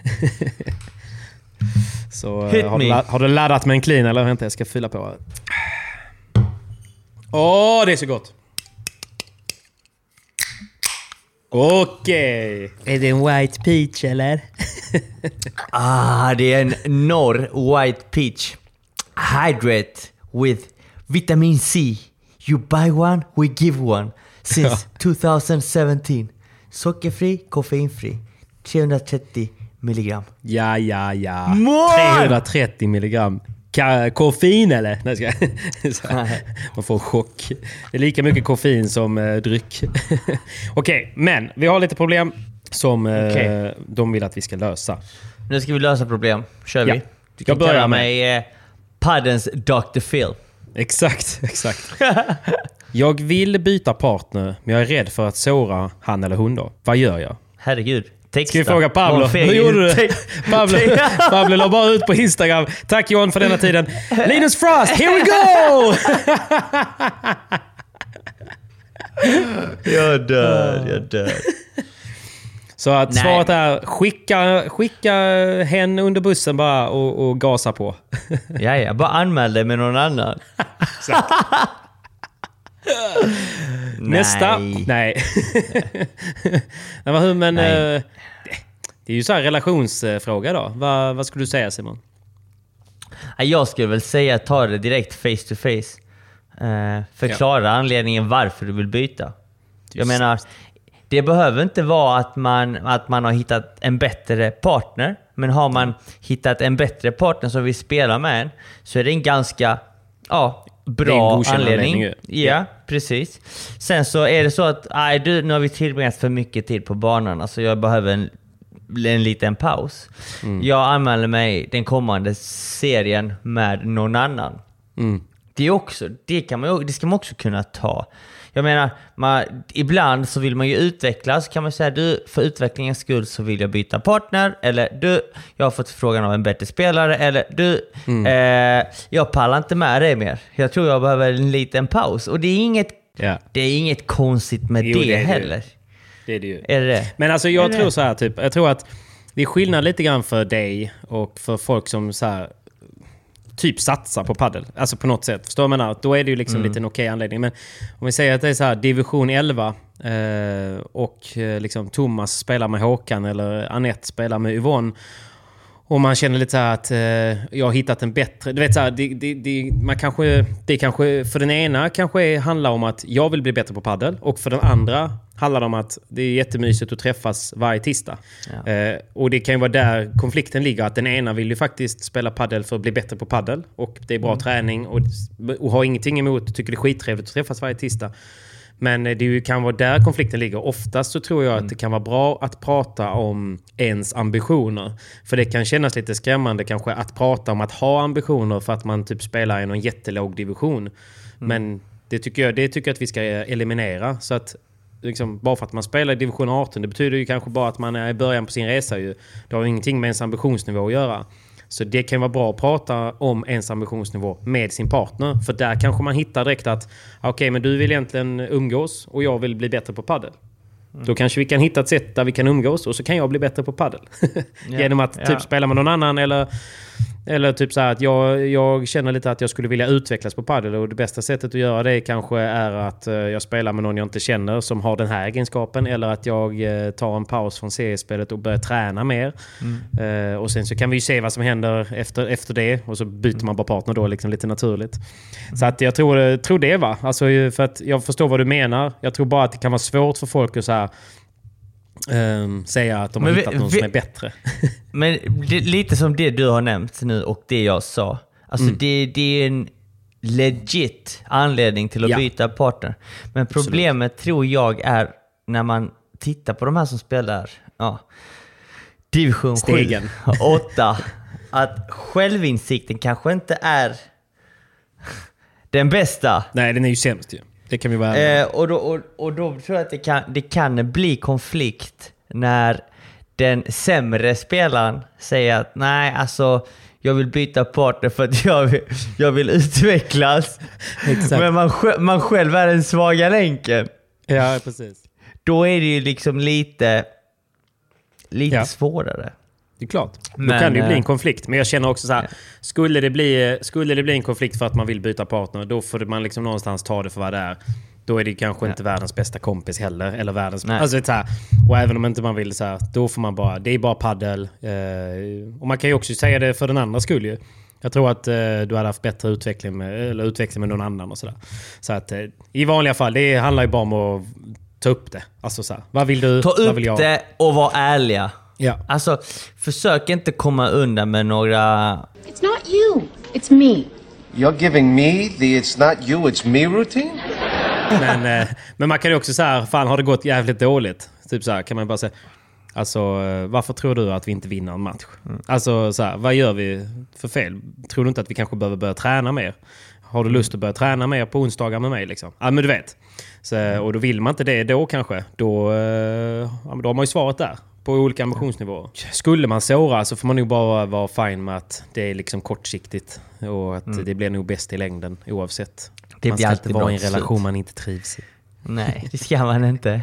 Så har du laddat med en clean eller vänta, jag ska fylla på. Det är så gott. Okej. Är det en white peach eller? Det är en Knorr white peach. Hydrate with vitamin C. You buy one, we give one. Since 2017. Sockerfri, koffeinfri. 330 milligram. Ja. 330 milligram. Koffein eller? Nej, man får chock. Det är lika mycket koffein som dryck. Okej, men vi har lite problem som de vill att vi ska lösa. Nu ska vi lösa problem. Kör vi. Du kan kalla mig paddens Dr. Phil. Exakt. Jag vill byta partner, men jag är rädd för att såra han eller hon då. Vad gör jag? Herregud. Texta. Ska vi fråga Pablo? Hur gjorde du? Pablo la bara ut på Instagram. Tack Johan för denna tiden. Linus Frost, here we go! Jag dör. Så att svaret är skicka hen under bussen bara och gasa på. Ja, bara anmäl dig med någon annan. Nästa. Nej. Men det är ju så här relationsfråga då. Vad skulle du säga, Simon? Jag skulle väl säga ta det direkt face to face. Förklara anledningen varför du vill byta. Jag menar, det behöver inte vara att man har hittat en bättre partner. Men har man hittat en bättre partner som vill spela med en, så är det en ganska bra anledning. Ja, precis. Sen så är det så att nu har vi tillbringat för mycket tid på banan. Alltså jag behöver en liten paus. Jag anmäler mig den kommande serien med någon annan. Det ska man också kunna ta. Jag menar, ibland så vill man ju utvecklas. Kan man säga, för utvecklingens skull så vill jag byta partner. Eller jag har fått frågan av en bättre spelare. Eller jag pallar inte med det mer. Jag tror jag behöver en liten paus. Och det är inget konstigt med det heller. Det är det ju. Är det? Men alltså jag tror så här typ. Jag tror att det är skillnad lite grann för dig och för folk som så här typ satsar på paddel. Alltså på något sätt. Förstår man? Då är det ju liksom lite en okej anledning. Men om vi säger att det är så här division 11 och liksom Thomas spelar med Håkan eller Anette spelar med Yvonne. Och man känner lite så här att jag har hittat en bättre... Du vet så här, det kanske för den ena kanske handlar om att jag vill bli bättre på paddel. Och för den andra handlar det om att det är jättemysigt att träffas varje tisdag. Ja. Och det kan ju vara där konflikten ligger. Att den ena vill ju faktiskt spela paddel för att bli bättre på paddel. Och det är bra träning och har ingenting emot, tycker det är skittrevligt att träffas varje tisdag. Men det kan vara där konflikten ligger. Oftast så tror jag att det kan vara bra att prata om ens ambitioner. För det kan kännas lite skrämmande kanske att prata om att ha ambitioner för att man typ spelar i någon jättelåg division. Men det tycker jag att vi ska eliminera. Så att liksom, bara för att man spelar i division 18, det betyder ju kanske bara att man är i början på sin resa. Det har ju ingenting med ens ambitionsnivå att göra. Så det kan vara bra att prata om ens ambitionsnivå med sin partner. För där kanske man hittar direkt att okej, men du vill egentligen umgås och jag vill bli bättre på paddel. Då kanske vi kan hitta ett sätt där vi kan umgås och så kan jag bli bättre på paddel. Genom att typ spela med någon annan eller typ så här att jag känner lite att jag skulle vilja utvecklas på paddel och det bästa sättet att göra det kanske är att jag spelar med någon jag inte känner som har den här egenskapen, eller att jag tar en paus från seriespelet och börjar träna mer. Och sen så kan vi ju se vad som händer efter det och så byter man bara partner då liksom lite naturligt. Så att jag tror det va. Alltså för att jag förstår vad du menar. Jag tror bara att det kan vara svårt för folk att så här säga att de har hittat någon som är bättre. Men lite som det du har nämnt nu och det jag sa. Alltså det är en legit anledning till att byta partner. Men problemet tror jag är när man tittar på de här som spelar division 7, 8, att självinsikten kanske inte är den bästa. Nej, den är ju sämst ju. Det kan vi vara och då tror jag att det kan bli konflikt när den sämre spelaren säger att nej, alltså jag vill byta partner för att jag vill utvecklas. Men man själv är den svaga länken. Ja, precis. Då är det ju liksom lite svårare. Det är klart. Då kan det ju bli en konflikt. Men jag känner också så här, skulle det bli en konflikt för att man vill byta partner, då får man liksom någonstans ta det för vad det är. Då är det kanske inte världens bästa kompis heller. Eller världens... Alltså, så här, och även om inte man vill så här, då får man bara... Det är bara paddel. Och man kan ju också säga det för den andra skull ju. Jag tror att du hade haft bättre utveckling med någon annan och sådär. Så att i vanliga fall, det handlar ju bara om att ta upp det. Alltså så här, vad vill du? Ta upp det och vara ärliga. Ja. Alltså, försök inte komma undan med några... It's not you, it's me. You're giving me the it's not you, it's me routine? Men man kan ju också säga, fan har det gått jävligt dåligt? Typ så här, kan man bara säga, alltså varför tror du att vi inte vinner en match? Alltså så här, vad gör vi för fel? Tror du inte att vi kanske behöver börja träna mer? Har du lust att börja träna mer på onsdagar med mig liksom? Ja, men du vet. Så, och då vill man inte det då kanske. Då har man ju svaret där. På olika ambitionsnivåer. Skulle man såra så får man nog bara vara fine med att det är liksom kortsiktigt. Och att det blir nog bäst i längden oavsett. Det man ska blir inte vara i en relation man inte trivs i. Nej, det ska man inte.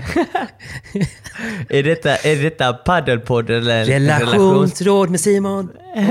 Är detta paddelpodd eller relationsråd med Simon?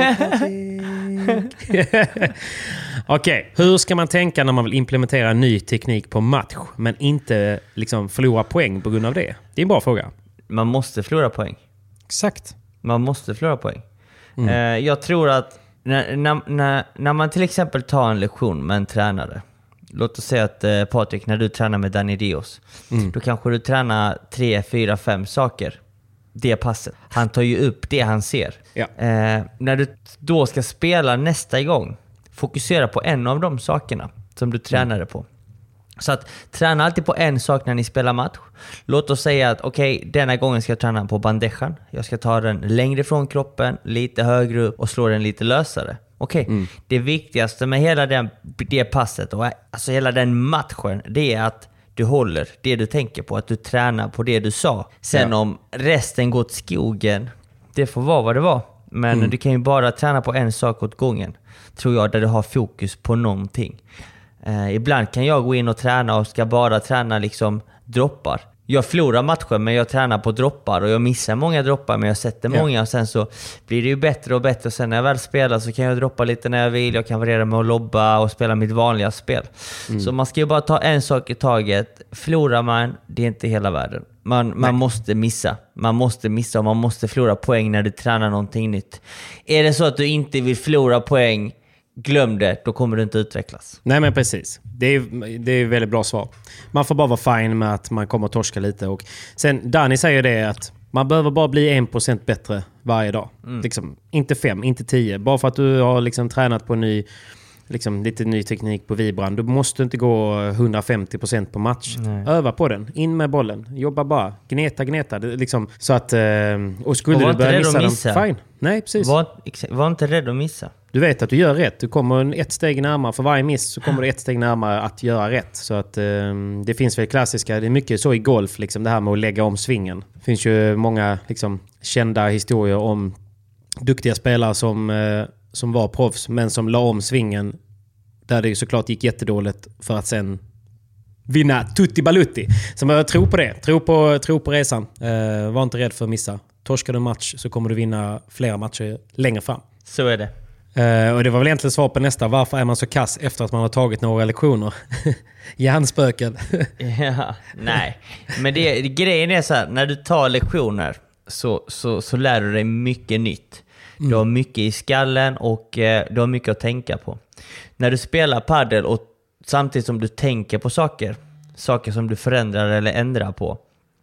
Okej, hur ska man tänka när man vill implementera en ny teknik på match men inte liksom förlora poäng på grund av det? Det är en bra fråga. Man måste förlora poäng. Exakt. Man måste förlora poäng. Jag tror att när man till exempel tar en lektion med en tränare. Låt oss säga att Patrik, när du tränar med Danny Dios, då kanske du tränar 3, 4, 5 saker. Det passet. Han tar ju upp det han ser. Ja. När du då ska spela nästa gång, fokusera på en av de sakerna som du tränade på. Så att träna alltid på en sak när ni spelar match. Låt oss säga att okej, denna gången ska jag träna på bandejan. Jag ska ta den längre från kroppen, lite högre upp och slå den lite lösare. Okej, det viktigaste med hela det passet och alltså hela den matchen, det är att du håller det du tänker på, att du tränar på det du sa. Sen om resten går åt skogen, det får vara vad det var. Men du kan ju bara träna på en sak åt gången, tror jag, där du har fokus på någonting. Ibland kan jag gå in och träna och ska bara träna liksom droppar. Jag förlorar matchen men jag tränar på droppar och jag missar många droppar men jag sätter många och sen så blir det ju bättre och bättre. Och sen när jag väl spelar så kan jag droppa lite när jag vill. Jag kan variera med att lobba och spela mitt vanliga spel. Så man ska ju bara ta en sak i taget. Förlorar man, det är inte hela världen. Man måste missa. Man måste missa och man måste förlora poäng när du tränar någonting nytt. Är det så att du inte vill förlora poäng, glöm det, då kommer du inte utvecklas. Nej men precis, det är väldigt bra svar. Man får bara vara fine med att man kommer att torska lite. Och sen Danny säger det att man behöver bara bli 1% bättre varje dag. Liksom, inte 5, inte 10. Bara för att du har liksom tränat på en ny liksom lite ny teknik på vibran. Du måste inte gå 150% på match. Nej. Öva på den. In med bollen. Jobba bara. Gneta. Liksom, så att... Och skulle du börja missa den, fine. Nej, precis. Var inte rädd att missa. Du vet att du gör rätt. Du kommer ett steg närmare. För varje miss så kommer du ett steg närmare att göra rätt. Så att det finns väl klassiska... Det är mycket så i golf, liksom, det här med att lägga om svingen. Det finns ju många liksom, kända historier om duktiga spelare som var proffs, men som la om svingen där det såklart gick jättedåligt för att sen vinna tutti balutti. Så jag tror på det. Tro på resan. Var inte rädd för att missa. Torskar du en match så kommer du vinna flera matcher längre fram. Så är det. Och det var väl egentligen svar på nästa. Varför är man så kass efter att man har tagit några lektioner? Hjärnspöken. Ja, nej. Men grejen är så här, när du tar lektioner så lär du dig mycket nytt. Du har mycket i skallen och du har mycket att tänka på. När du spelar paddel och samtidigt som du tänker på saker som du förändrar eller ändrar på,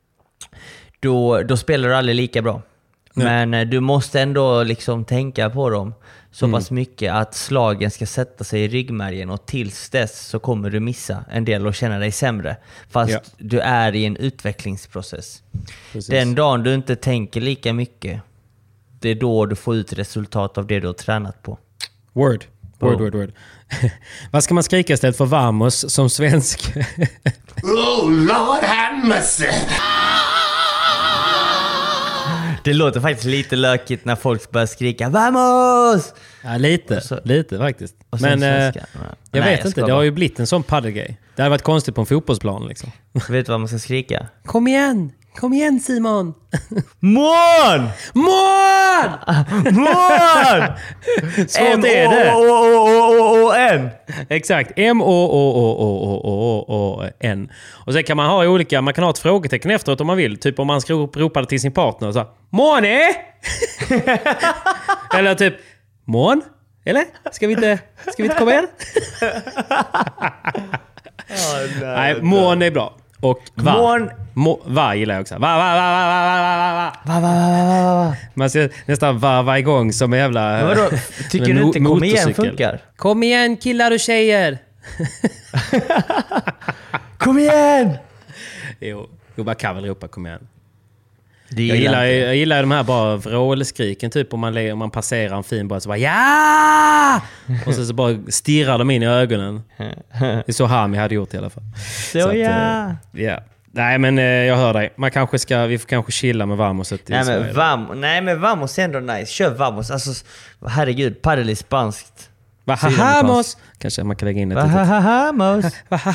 då spelar du aldrig lika bra. Men du måste ändå liksom tänka på dem så pass mycket att slagen ska sätta sig i ryggmärgen, och tills dess så kommer du missa en del och känna dig sämre. Fast du är i en utvecklingsprocess. Precis. Den dagen du inte tänker lika mycket, det är då du får ut resultat av det du har tränat på. Word. Vad ska man skrika istället för vamos som svensk? Oh Lord have mercy. Det låter faktiskt lite lökigt när folk börjar skrika vamos! Ja, lite faktiskt. Men jag vet inte, det har ju blivit en sån paddelgrej. Det hade varit konstigt på en fotbollsplan liksom. Vet du vad man ska skrika? Kom igen Simon! Mån! Svårt är det. M-O-O-O-O-N. Exakt, M-O-O-O-O-O-N. Och sen kan man ha olika, man kan ha ett frågetecken efteråt om man vill. Typ om man ska ropa det till sin partner så här, Måne! Eller typ, Mån? Eller? Ska vi inte komma igen? Nej, Mån är bra. Och va gillar jag också. Va. Man ska nästan varva igång som en jävla... Men vadå? Tycker du inte kom igen funkar? Kom igen killar och tjejer. Kom igen! Jo, man kan väl ropa kom igen. Jag gillar de här bara vrålskriken typ om man passerar en fin bara så bara ja! Och så bara stirrar de in i ögonen. Det är så Hami hade gjort i alla fall. Så ja. Nej men jag hör dig. Vi får kanske chilla med Vamoset. Nej men Vamos är ändå nice. Kör Vamos. Alltså herregud, paddel är spanskt. Vahahamos. Kanske man kan lägga in ett Vahahamos.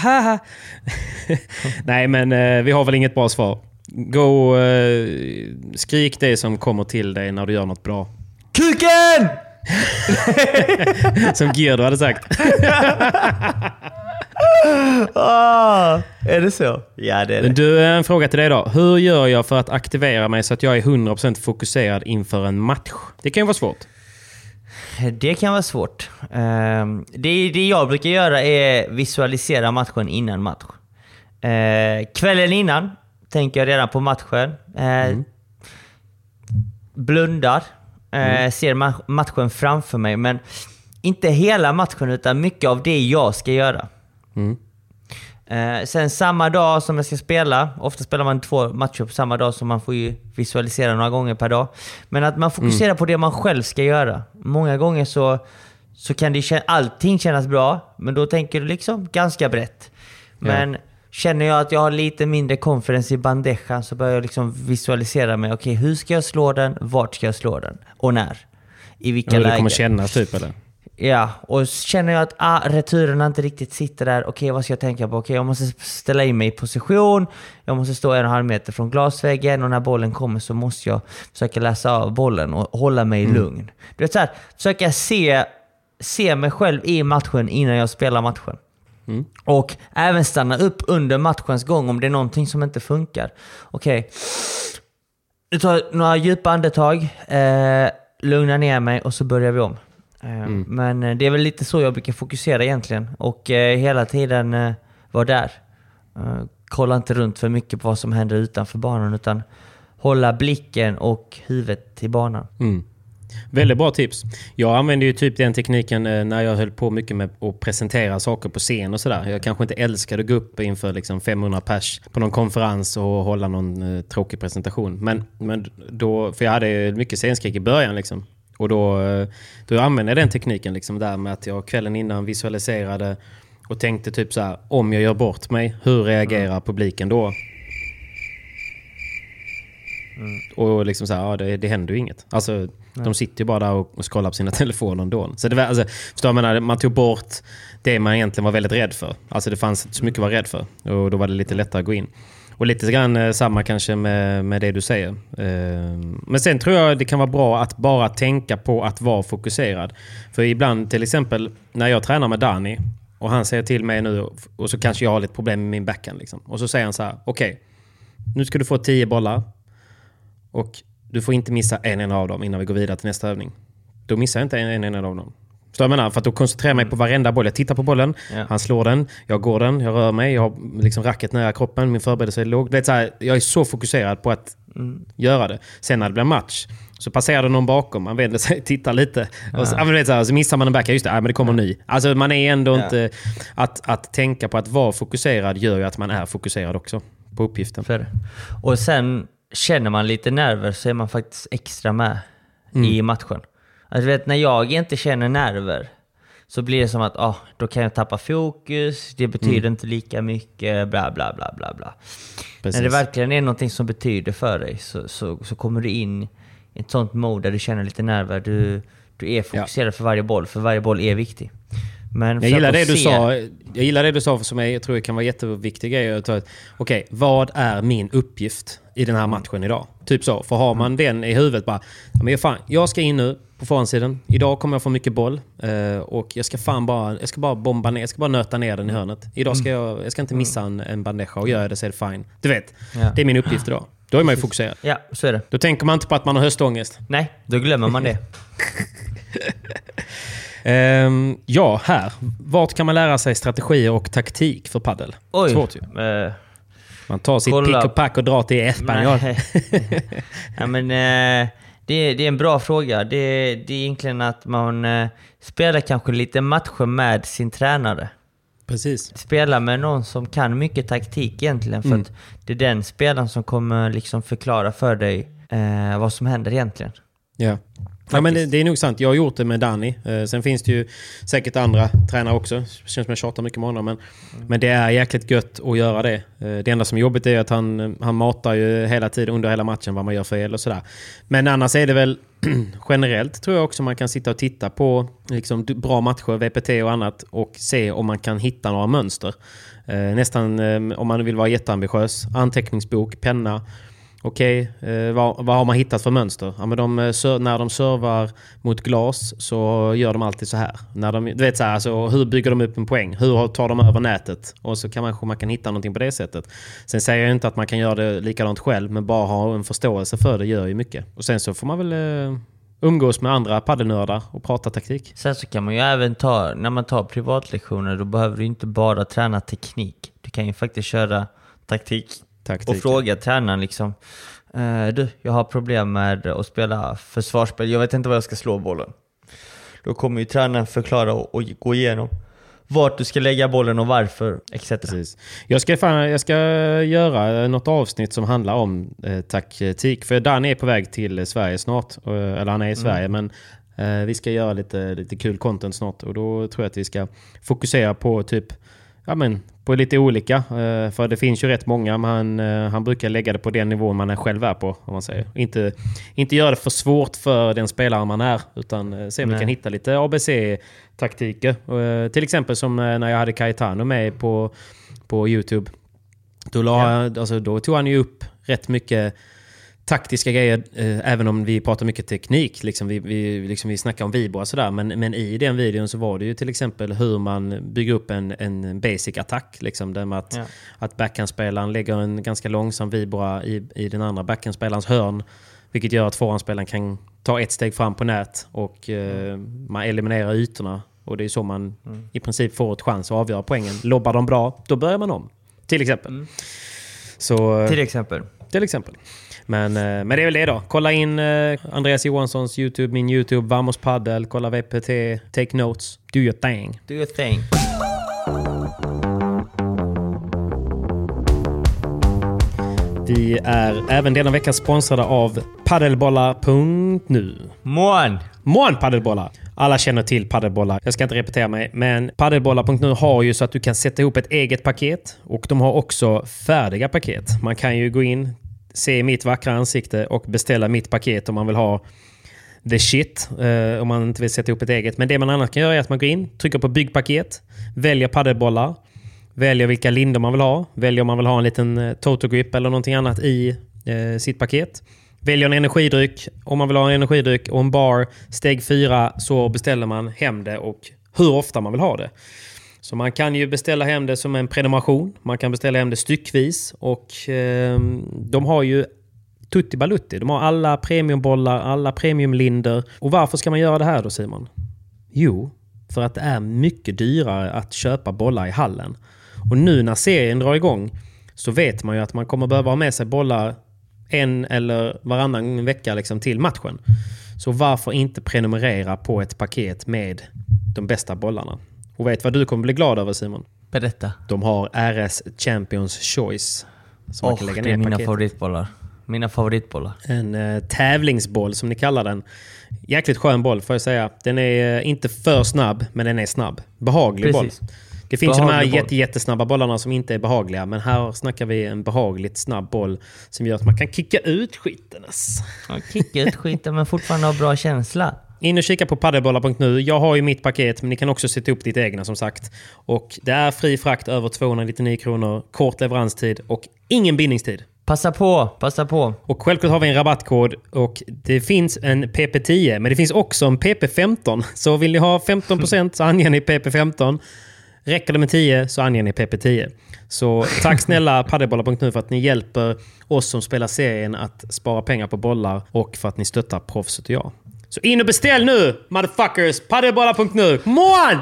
Nej men vi har väl inget bra svar. Gå skrik det som kommer till dig när du gör något bra. Kuken! Som Gerdo hade sagt. Är det så? Ja, det är det. Men du, en fråga till dig då. Hur gör jag för att aktivera mig så att jag är 100% fokuserad inför en match? Det kan ju vara svårt. Det kan vara svårt. Det jag brukar göra är visualisera matchen innan match. Kvällen innan tänker jag redan på matchen. Blundar. Ser matchen framför mig. Men inte hela matchen utan mycket av det jag ska göra. Sen samma dag som jag ska spela. Ofta spelar man 2 matcher på samma dag, så man får ju visualisera några gånger per dag. Men att man fokuserar på det man själv ska göra. Många gånger så kan allting kännas bra. Men då tänker du liksom ganska brett. Men känner jag att jag har lite mindre confidence i bandejan, så börjar jag liksom visualisera mig. Okej, hur ska jag slå den? Vart ska jag slå den? Och när? I vilka lägen? Det kommer kännas typ eller? Ja, och känner jag att returerna inte riktigt sitter där. Okej, vad ska jag tänka på? Okej, jag måste ställa in mig i position. Jag måste stå 1,5 meter från glasväggen. Och när bollen kommer så måste jag försöka läsa av bollen och hålla mig lugn. Du vet så här, försöka se mig själv i matchen innan jag spelar matchen. Och även stanna upp under matchens gång om det är någonting som inte funkar. Okej, nu tar jag några djupa andetag, lugna ner mig och så börjar vi om. Men det är väl lite så jag brukar fokusera egentligen. Och hela tiden vara där. Kolla inte runt för mycket på vad som händer utanför banan, utan hålla blicken och huvudet till banan. Väldigt bra tips. Jag använder ju typ den tekniken när jag höll på mycket med att presentera saker på scen och sådär. Jag kanske inte älskade att gå upp inför liksom 500 pers på någon konferens och hålla någon tråkig presentation. Men då, för jag hade mycket scenskräck i början liksom. Och då använde jag den tekniken liksom där med att jag kvällen innan visualiserade och tänkte typ så här: om jag gör bort mig, hur reagerar publiken då? Och liksom så här, ja, det händer ju inget. Alltså, de sitter ju bara där och scrollar på sina telefoner ändå. Så det var, alltså, förstår man tog bort det man egentligen var väldigt rädd för. Alltså det fanns inte så mycket att vara rädd för. Och då var det lite lättare att gå in. Och lite grann samma kanske med det du säger. Men sen tror jag det kan vara bra att bara tänka på att vara fokuserad. För ibland, till exempel, när jag tränar med Danny och han säger till mig nu, och så kanske jag har lite problem med min backhand liksom. Och så säger han så här: okej, nu ska du få 10 bollar. Och du får inte missa en av dem innan vi går vidare till nästa övning. Då missar jag inte en av dem. Så jag menar, för att då koncentrerar jag mig på varenda boll. Jag tittar på bollen, han slår den, jag går den, jag rör mig, jag har liksom racket nära kroppen, min förberedelse är låg. Det är så här, jag är så fokuserad på att göra det. Sen när det blir match så passerar det någon bakom, man vänder sig, tittar lite. Och så missar man en back, just det, men det kommer en ny. Alltså man är ändå inte... Att tänka på att vara fokuserad gör ju att man är fokuserad också på uppgiften. Och sen... känner man lite nerver så är man faktiskt extra med i matchen. Alltså, vet, när jag inte känner nerver så blir det som att då kan jag tappa fokus, det betyder inte lika mycket, bla bla bla bla bla. När det verkligen är någonting som betyder för dig så kommer du in i ett sånt mode där du känner lite nerver. Du är fokuserad för varje boll är viktig. Men jag gillar det du sa som jag tror kan vara jätteviktig grej. Okej, vad är min uppgift i den här matchen idag? Typ så. För har man den i huvudet bara, men jag ska in nu på förhandsidan. Idag kommer jag få mycket boll och jag ska bara bomba ner, jag ska bara nöta ner den i hörnet. Idag ska jag ska inte missa en bandeja, och gör jag det så är det fine. Du vet, det är min uppgift idag. Då är man ju fokuserad. Ja, så är det. Då tänker man inte på att man har höstångest. Nej, då glömmer man det. Här. Vart kan man lära sig strategier och taktik för paddel? Oj. Svårt ju. Man tar sitt pick och pack och drar till Espanol. Ja, men det är en bra fråga. Det är egentligen att man spelar kanske lite matcher med sin tränare. Precis. Spela med någon som kan mycket taktik egentligen. För att det är den spelaren som kommer liksom förklara för dig vad som händer egentligen. Ja. Ja, men det är nog sant. Jag har gjort det med Danny. Sen finns det ju säkert andra tränare också. Det känns som jag tjatar mycket med honom. Men det är jäkligt gött att göra det. Det enda som är jobbigt är att han matar ju hela tiden under hela matchen vad man gör fel och sådär. Men annars är det väl generellt tror jag också man kan sitta och titta på liksom bra matcher, VPT och annat, och se om man kan hitta några mönster. Nästan om man vill vara jätteambitiös. Anteckningsbok, penna. Okej, vad har man hittat för mönster? Ja, men när de servar mot glas så gör de alltid så här. Du vet så här, alltså, hur bygger de upp en poäng? Hur tar de över nätet? Och så kan man kan hitta någonting på det sättet. Sen säger jag inte att man kan göra det likadant själv, men bara ha en förståelse för det gör ju mycket. Och sen så får man väl umgås med andra paddelnördar och prata taktik. Sen så kan man ju även när man tar privatlektioner, då behöver du inte bara träna teknik. Du kan ju faktiskt köra taktik. Och fråga tränaren liksom, jag har problem med att spela försvarsspel, jag vet inte vad jag ska slå bollen. Då kommer ju tränaren förklara och gå igenom vart du ska lägga bollen och varför, etc. Precis. Jag ska göra något avsnitt som handlar om taktik, för Dan är på väg till Sverige snart, eller han är i Sverige, men vi ska göra lite kul content snart, och då tror jag att vi ska fokusera på på lite olika, för det finns ju rätt många, men han brukar lägga det på den nivån man är själv är på, om man säger. Inte göra det för svårt för den spelare man är, utan se om vi kan hitta lite ABC-taktiker. Till exempel som när jag hade Cayetano med på YouTube. Då tog han ju upp rätt mycket taktiska grejer, även om vi pratar mycket teknik, vi snackar om vibro och sådär, men i den videon så var det ju till exempel hur man bygger upp en basic attack, där med att backhandspelaren lägger en ganska långsam vibra i den andra backhandspelarens hörn, vilket gör att forehandspelaren kan ta ett steg fram på nät och man eliminerar ytorna, och det är så man i princip får ett chans att avgöra poängen. Lobbar de bra, då börjar man om, till exempel. Till exempel. till exempel. Men det är väl det då. Kolla in Andreas Johanssons YouTube, min YouTube, Vamos Paddel, kolla VPT, take notes, do your thing. Do your thing. Vi är även denna vecka sponsrade av Paddelbollar.nu. Mån paddelbollar. Alla känner till paddelbollar. Jag ska inte repetera mig, men Paddelbollar.nu har ju så att du kan sätta ihop ett eget paket, och de har också färdiga paket. Man kan ju gå in, se mitt vackra ansikte och beställa mitt paket om man vill ha the shit, om man inte vill sätta ihop ett eget. Men det man annars kan göra är att man går in, trycker på byggpaket, väljer paddelbollar, väljer vilka lindor man vill ha, väljer om man vill ha en liten Toto Grip eller någonting annat i sitt paket. Väljer en energidryck, om man vill ha en energidryck och en bar. Steg 4 så beställer man hem det och hur ofta man vill ha det. Så man kan ju beställa hem det som en prenumeration. Man kan beställa hem det styckvis, och de har ju tutti balutti. De har alla premiumbollar, alla premiumlinder. Och varför ska man göra det här då, Simon? Jo, för att det är mycket dyrare att köpa bollar i hallen. Och nu när serien drar igång så vet man ju att man kommer behöva ha med sig bollar en eller varannan vecka liksom till matchen. Så varför inte prenumerera på ett paket med de bästa bollarna? Och vet vad du kommer bli glad över, Simon? Berätta. De har RS Champions Choice. Som man kan lägga ner det är mina paketet. favoritbollar. Mina favoritbollar. En tävlingsboll som ni kallar den. Jäkligt skön boll får jag säga. Den är inte för snabb, men den är snabb. Behaglig boll. Det finns ju de här jättesnabba bollarna som inte är behagliga. Men här snackar vi en behagligt snabb boll som gör att man kan kicka ut skiten. Kicka ut skiten men fortfarande ha bra känsla. In och kika på paddelbollar.nu. Jag har ju mitt paket, men ni kan också sätta upp ditt egna som sagt. Och det är fri frakt över 299 kronor, kort leveranstid och ingen bindningstid. Passa på. Och självklart har vi en rabattkod, och det finns en PP10, men det finns också en PP15. Så vill ni ha 15% så anger ni PP15. Räcker det med 10 så anger ni PP10. Så tack snälla paddelbollar.nu för att ni hjälper oss som spelar serien att spara pengar på bollar, och för att ni stöttar proffset och jag. Så in och beställ nu, motherfuckers! Paddelbollar.nu. Mån!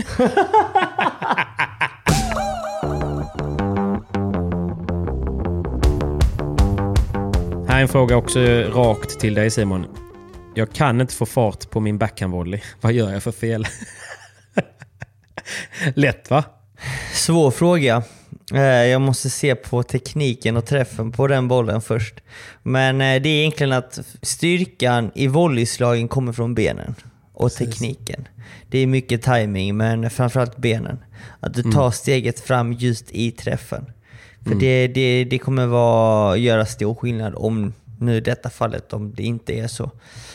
Här är en fråga också rakt till dig, Simon. Jag kan inte få fart på min backhandvolley. Vad gör jag för fel? Lätt, va? Svår fråga. Jag måste se på tekniken och träffen på den bollen först. Men det är egentligen att styrkan i volleyslagen kommer från benen och tekniken. Det är mycket timing, men framförallt benen. Att du tar steget fram just i träffen. För det kommer göra stor skillnad om nu i detta fallet, om det inte är så.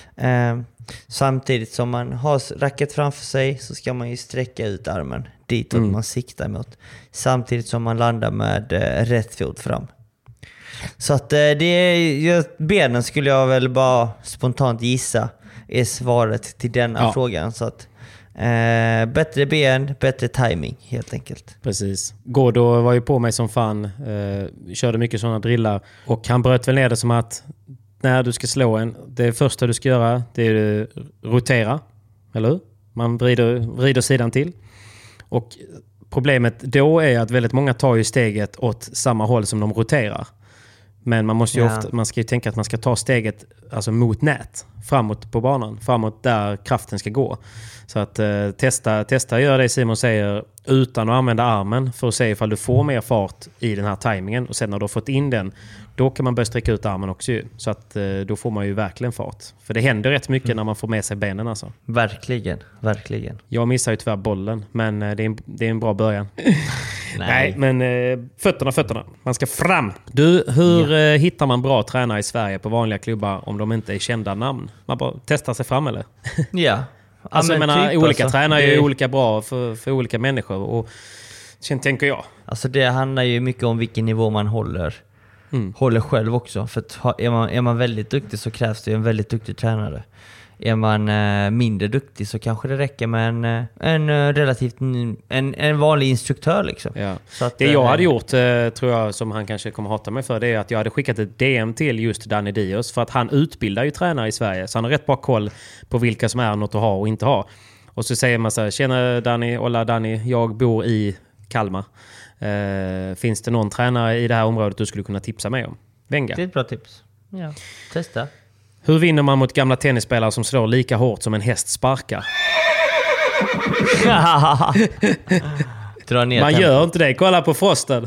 Samtidigt som man har racket framför sig så ska man ju sträcka ut armen ditåt man siktar mot. Samtidigt som man landar med rätt fot fram. Så att benen skulle jag väl bara spontant gissa är svaret till denna frågan. Så att bättre ben, bättre timing helt enkelt. Precis. Gordo var ju på mig som fan, körde mycket sådana drillar, och han bröt väl ner det som att när du ska slå en, det första du ska göra det är att rotera, eller hur? Man vrider sidan till, och problemet då är att väldigt många tar ju steget åt samma håll som de roterar. Men man måste ju man ska ju tänka att man ska ta steget alltså mot nät, framåt på banan, framåt där kraften ska gå. Så att testa göra det Simon säger utan att använda armen, för att se ifall du får mer fart i den här tajmingen, och sen när du har fått in den, då kan man börja sträcka ut armen också ju. Så att då får man ju verkligen fart. För det händer rätt mycket när man får med sig benen alltså. Verkligen. Jag missar ju tyvärr bollen, men det är en bra början. Nej, men fötterna. Man ska fram. Du, hur hittar man bra tränare i Sverige på vanliga klubbar om de inte är kända namn? Man bara testar sig fram, eller? Ja. Alltså jag menar, olika tränare är ju olika bra för olika människor, och sen tänker jag. Alltså det handlar ju mycket om vilken nivå man håller själv också. För att är man väldigt duktig så krävs det ju en väldigt duktig tränare. Är man mindre duktig så kanske det räcker med en vanlig instruktör liksom. Ja. Så att, det jag hade gjort, tror jag, som han kanske kommer hata mig för, det är att jag hade skickat ett DM till just Danny Dios, för att han utbildar ju tränare i Sverige, så han har rätt bra koll på vilka som är något att ha och inte ha. Och så säger man så här: tjena Danny, hola Danny, jag bor i Kalmar. Finns det någon tränare i det här området du skulle kunna tipsa mig om? Venga. Det är ett bra tips. Ja, testa. Hur vinner man mot gamla tennisspelare som slår lika hårt som en häst sparkar? Dra ner man gör inte det. Kolla på Frosten.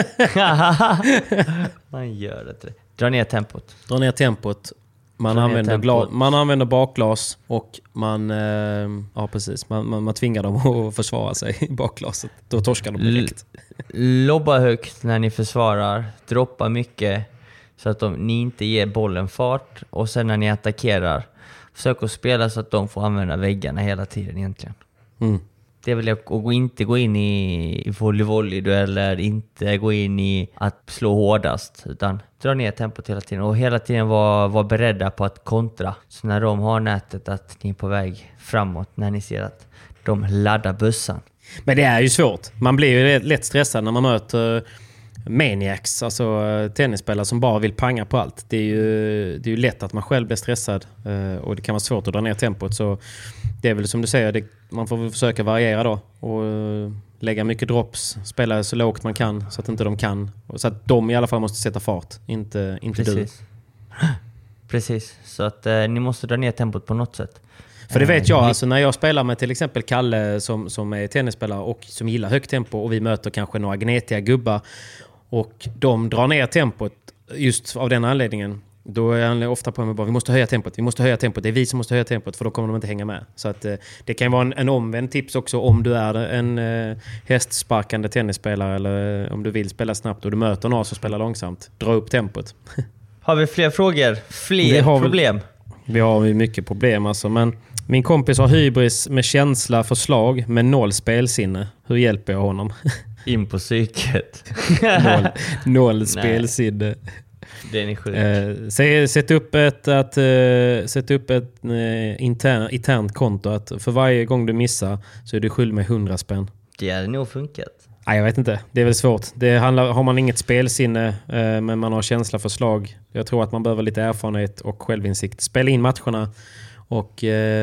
Man gör det. Dra ner tempot. Dra ner tempot. Man använder bakglas och man precis. Man tvingar dem att försvara sig i bakglaset. Då torskar de direkt. Lobba högt när ni försvarar. Droppa mycket så att ni inte ger bollen fart. Och sen när ni attackerar, försök att spela så att de får använda väggarna hela tiden egentligen. Det vill jag inte gå in i volley-dueller, inte gå in i att slå hårdast, utan dra ner tempot hela tiden och hela tiden vara beredda på att kontra. Så när de har nätet att ni är på väg framåt, när ni ser att de laddar bussan. Men det är ju svårt. Man blir ju lätt stressad när man möter maniacs, alltså tennisspelare som bara vill panga på allt. Det är ju lätt att man själv blir stressad och det kan vara svårt att dra ner tempot. Så det är väl som du säger, man får väl försöka variera då och lägga mycket drops, spela så lågt man kan så att inte de kan. Så att de i alla fall måste sätta fart, inte Precis. Du. Precis, så att ni måste dra ner tempot på något sätt. För det vet jag, alltså när jag spelar med till exempel Kalle som är tennisspelare och som gillar högt tempo och vi möter kanske några gnetiga gubbar och de drar ner tempot just av den anledningen. Då är han ofta på mig bara, vi måste höja tempot. Det är vi som måste höja tempot för då kommer de inte hänga med. Så att det kan vara en omvänd tips också om du är en hästsparkande tennisspelare eller om du vill spela snabbt och du möter någon som spelar långsamt. Dra upp tempot. Har vi fler frågor? Fler problem? Vi har mycket problem alltså, men min kompis har hybris med känsla för slag med 0 spelsinne. Hur hjälper jag honom? In på psyket. 0 spelsinne. Det är ni sjukt. Sätt upp ett internt konto att för varje gång du missar så är du skyldig med 100 spänn. Det hade nog funkat. Nej, jag vet inte. Det är väl svårt. Har man inget spelsinne men man har känsla för slag. Jag tror att man behöver lite erfarenhet och självinsikt. Spela in matcherna och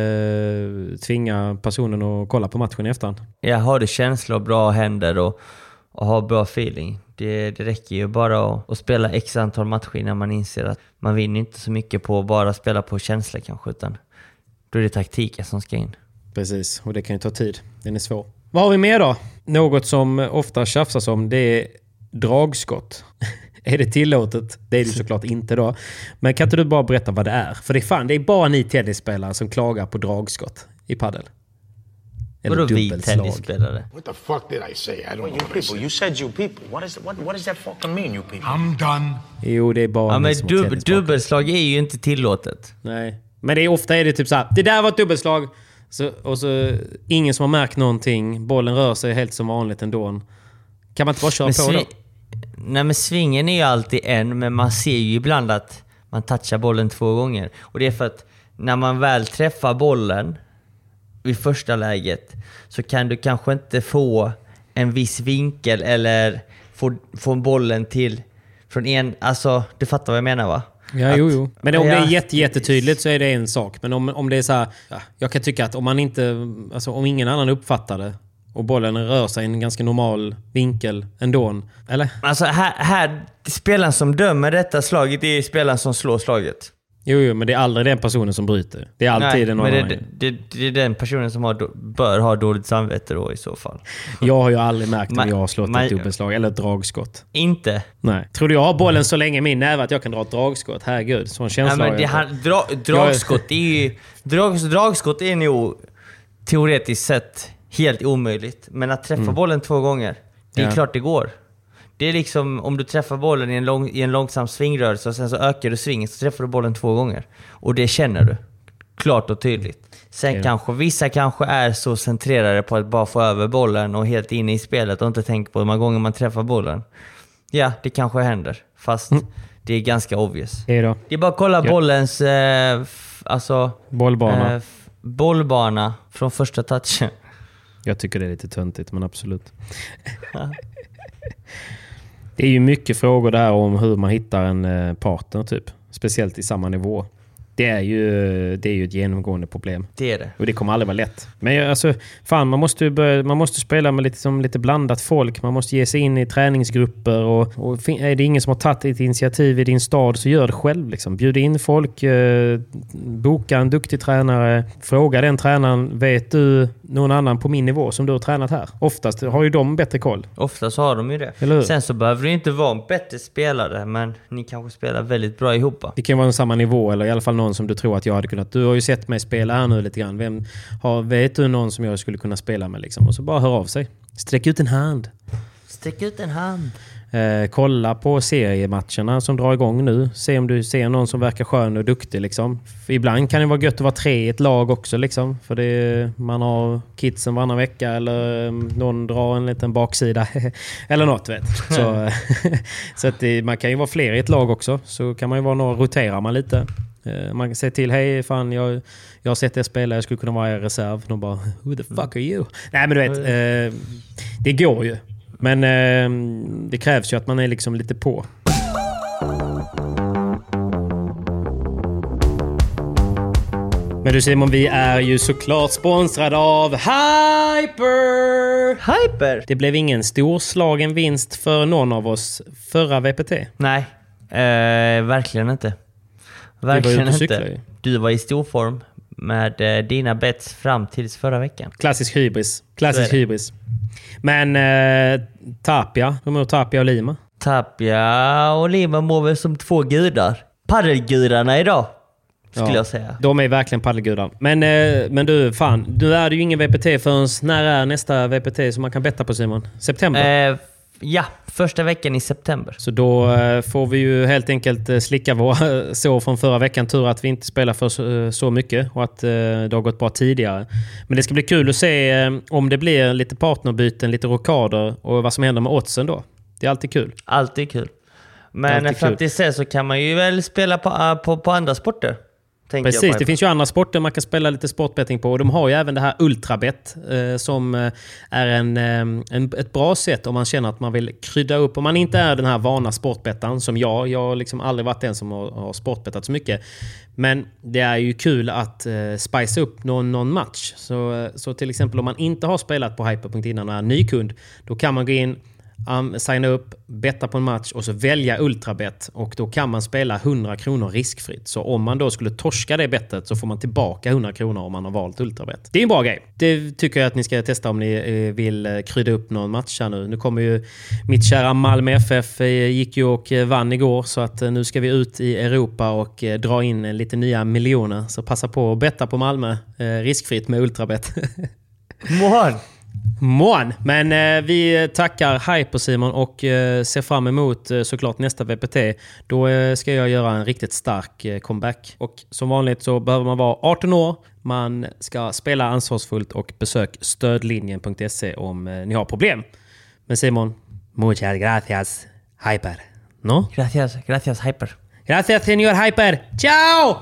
tvinga personen att kolla på matchen i efterhand. Ja, har du känsla och bra händer och ha bra feeling. Det räcker ju bara att spela x antal matcher när man inser att man vinner inte så mycket på att bara spela på känsla kanske, utan då är det taktiken som ska in. Precis, och det kan ju ta tid. Den är svår. Vad har vi mer då? Något som ofta tjafsas om, det är dragskott. Är det tillåtet? Det är det såklart inte då. Men kan inte du bara berätta vad det är? För det är bara ni tennisspelare som klagar på dragskott i paddel. Vadå vi tennisspelare? What the fuck did I say? I don't know. You people, you said you people. What does that fucking mean, you people? I'm done. Jo, det är bara men dubbelslag är ju inte tillåtet. Nej. Men ofta är det typ så här, det där var ett dubbelslag. Och så ingen som har märkt någonting. Bollen rör sig helt som vanligt ändå. Kan man inte bara köra på då? Nej, men svingen är ju alltid en, men man ser ju ibland att man touchar bollen 2 gånger. Och det är för att när man väl träffar bollen vid första läget så kan du kanske inte få en viss vinkel eller få bollen till från en, alltså du fattar vad jag menar, va? Ja, jo. Men om det är jättetydligt så är det en sak. Men om det är så här, jag kan tycka att om man inte, alltså om ingen annan uppfattar det och bollen rör sig i en ganska normal vinkel ändå, eller? Alltså här spelaren som dömer detta slaget är spelaren som slår slaget. Jo, men det är aldrig den personen som bryter. Det är alltid den annan. Det är den personen som bör ha dåligt samvete då i så fall. Jag har ju aldrig märkt om jag har slått ett dubbelslag eller ett dragskott. Inte? Nej. Tror du jag har bollen så länge i min näve att jag kan dra ett dragskott? Herregud, sån känsla har jag. Dragskott är ju... Dragskott är nog teoretiskt sett helt omöjligt. Men att träffa bollen 2 gånger, det är klart det går. Det är liksom om du träffar bollen i en långsam svingrörelse och sen så ökar du svingen så träffar du bollen 2 gånger. Och det känner du. Klart och tydligt. Sen vissa kanske är så centrerade på att bara få över bollen och helt inne i spelet och inte tänka på hur många gånger man träffar bollen. Ja, det kanske händer. Fast det är ganska obvious. Det är bara att kolla bollens bollbana från första touchen. Jag tycker det är lite töntigt, men absolut. Det är ju mycket frågor där om hur man hittar en partner typ. Speciellt i samma nivå. Det är ju ett genomgående problem. Det är det. Och det kommer aldrig vara lätt. Men alltså, fan, man måste spela med lite blandat folk. Man måste ge sig in i träningsgrupper. Och är det ingen som har tagit ett initiativ i din stad, så gör det själv. Liksom. Bjud in folk, boka en duktig tränare. Fråga den tränaren, vet du någon annan på min nivå som du har tränat här? Oftast har ju de bättre koll. Oftast har de ju det. Sen så behöver du inte vara en bättre spelare, men ni kanske spelar väldigt bra ihop. Det kan vara en samma nivå, eller i alla fall någon som du tror att jag hade kunnat. Du har ju sett mig spela här nu lite grann. Vet du någon som jag skulle kunna spela med liksom? Och så bara hör av sig. Sträck ut en hand. Kolla på seriematcherna som drar igång nu. Se om du ser någon som verkar skön och duktig liksom. För ibland kan det vara gött att vara 3 i ett lag också liksom. För man har kidsen varannan vecka, eller någon drar en liten baksida eller något, vet. Så att man kan ju vara fler i ett lag också. Så kan man ju vara några, roterar man lite. Man kan säga till, hej fan, jag har sett er spela, jag skulle kunna vara i reserv. De bara, who the fuck are you? Nej, men du vet, det går ju. Men det krävs ju att man är liksom lite på. Men du Simon, vi är ju såklart sponsrade av Hyper! Det blev ingen storslagen vinst för någon av oss förra VPT. Nej, verkligen inte. Verkligen inte. Du var i stor form med dina bets fram tills förra veckan. Klassisk hybris. Men Tapia, hur mår Tapia och Lima? Tapia och Lima mår väl som 2 gudar. Paddelgudarna idag, skulle jag säga. De är verkligen paddelgudar. Men du, fan, nu är det ju ingen VPT förrän när är nästa VPT som man kan betta på, Simon? September? Ja, första veckan i september. Så då får vi ju helt enkelt slicka våra sår från förra veckan. Tur att vi inte spelar för så mycket och att det har gått bra tidigare. Men det ska bli kul att se om det blir lite partnerbyten, lite rockader och vad som händer med oddsen då. Det är alltid kul. Alltid kul. Men fram till sen så kan man ju väl spela på andra sporter. Precis, det finns ju andra sporter man kan spela lite sportbetting på. Och de har ju även det här Ultrabet som är ett bra sätt om man känner att man vill krydda upp. Om man inte är den här vana sportbettaren som jag. Jag har liksom aldrig varit den som har sportbettat så mycket. Men det är ju kul att spice upp någon match. Så till exempel om man inte har spelat på Hyper innan och är ny kund, då kan man gå in, signa upp, betta på en match och så välja Ultrabet, och då kan man spela 100 kronor riskfritt. Så om man då skulle torska det bettet så får man tillbaka 100 kronor om man har valt Ultrabet. Det är en bra grej. Det tycker jag att ni ska testa om ni vill krydda upp någon match här nu. Nu kommer ju mitt kära Malmö FF gick ju och vann igår, så att nu ska vi ut i Europa och dra in lite nya miljoner. Så passa på att betta på Malmö riskfritt med Ultrabet. Men vi tackar Hyper, Simon, och ser fram emot såklart nästa VPT. Då ska jag göra en riktigt stark comeback. Och som vanligt så behöver man vara 18 år. Man ska spela ansvarsfullt och besök stödlinjen.se om ni har problem. Men Simon, muchas gracias Hyper. No? Gracias Hyper. Gracias señor Hyper. Ciao!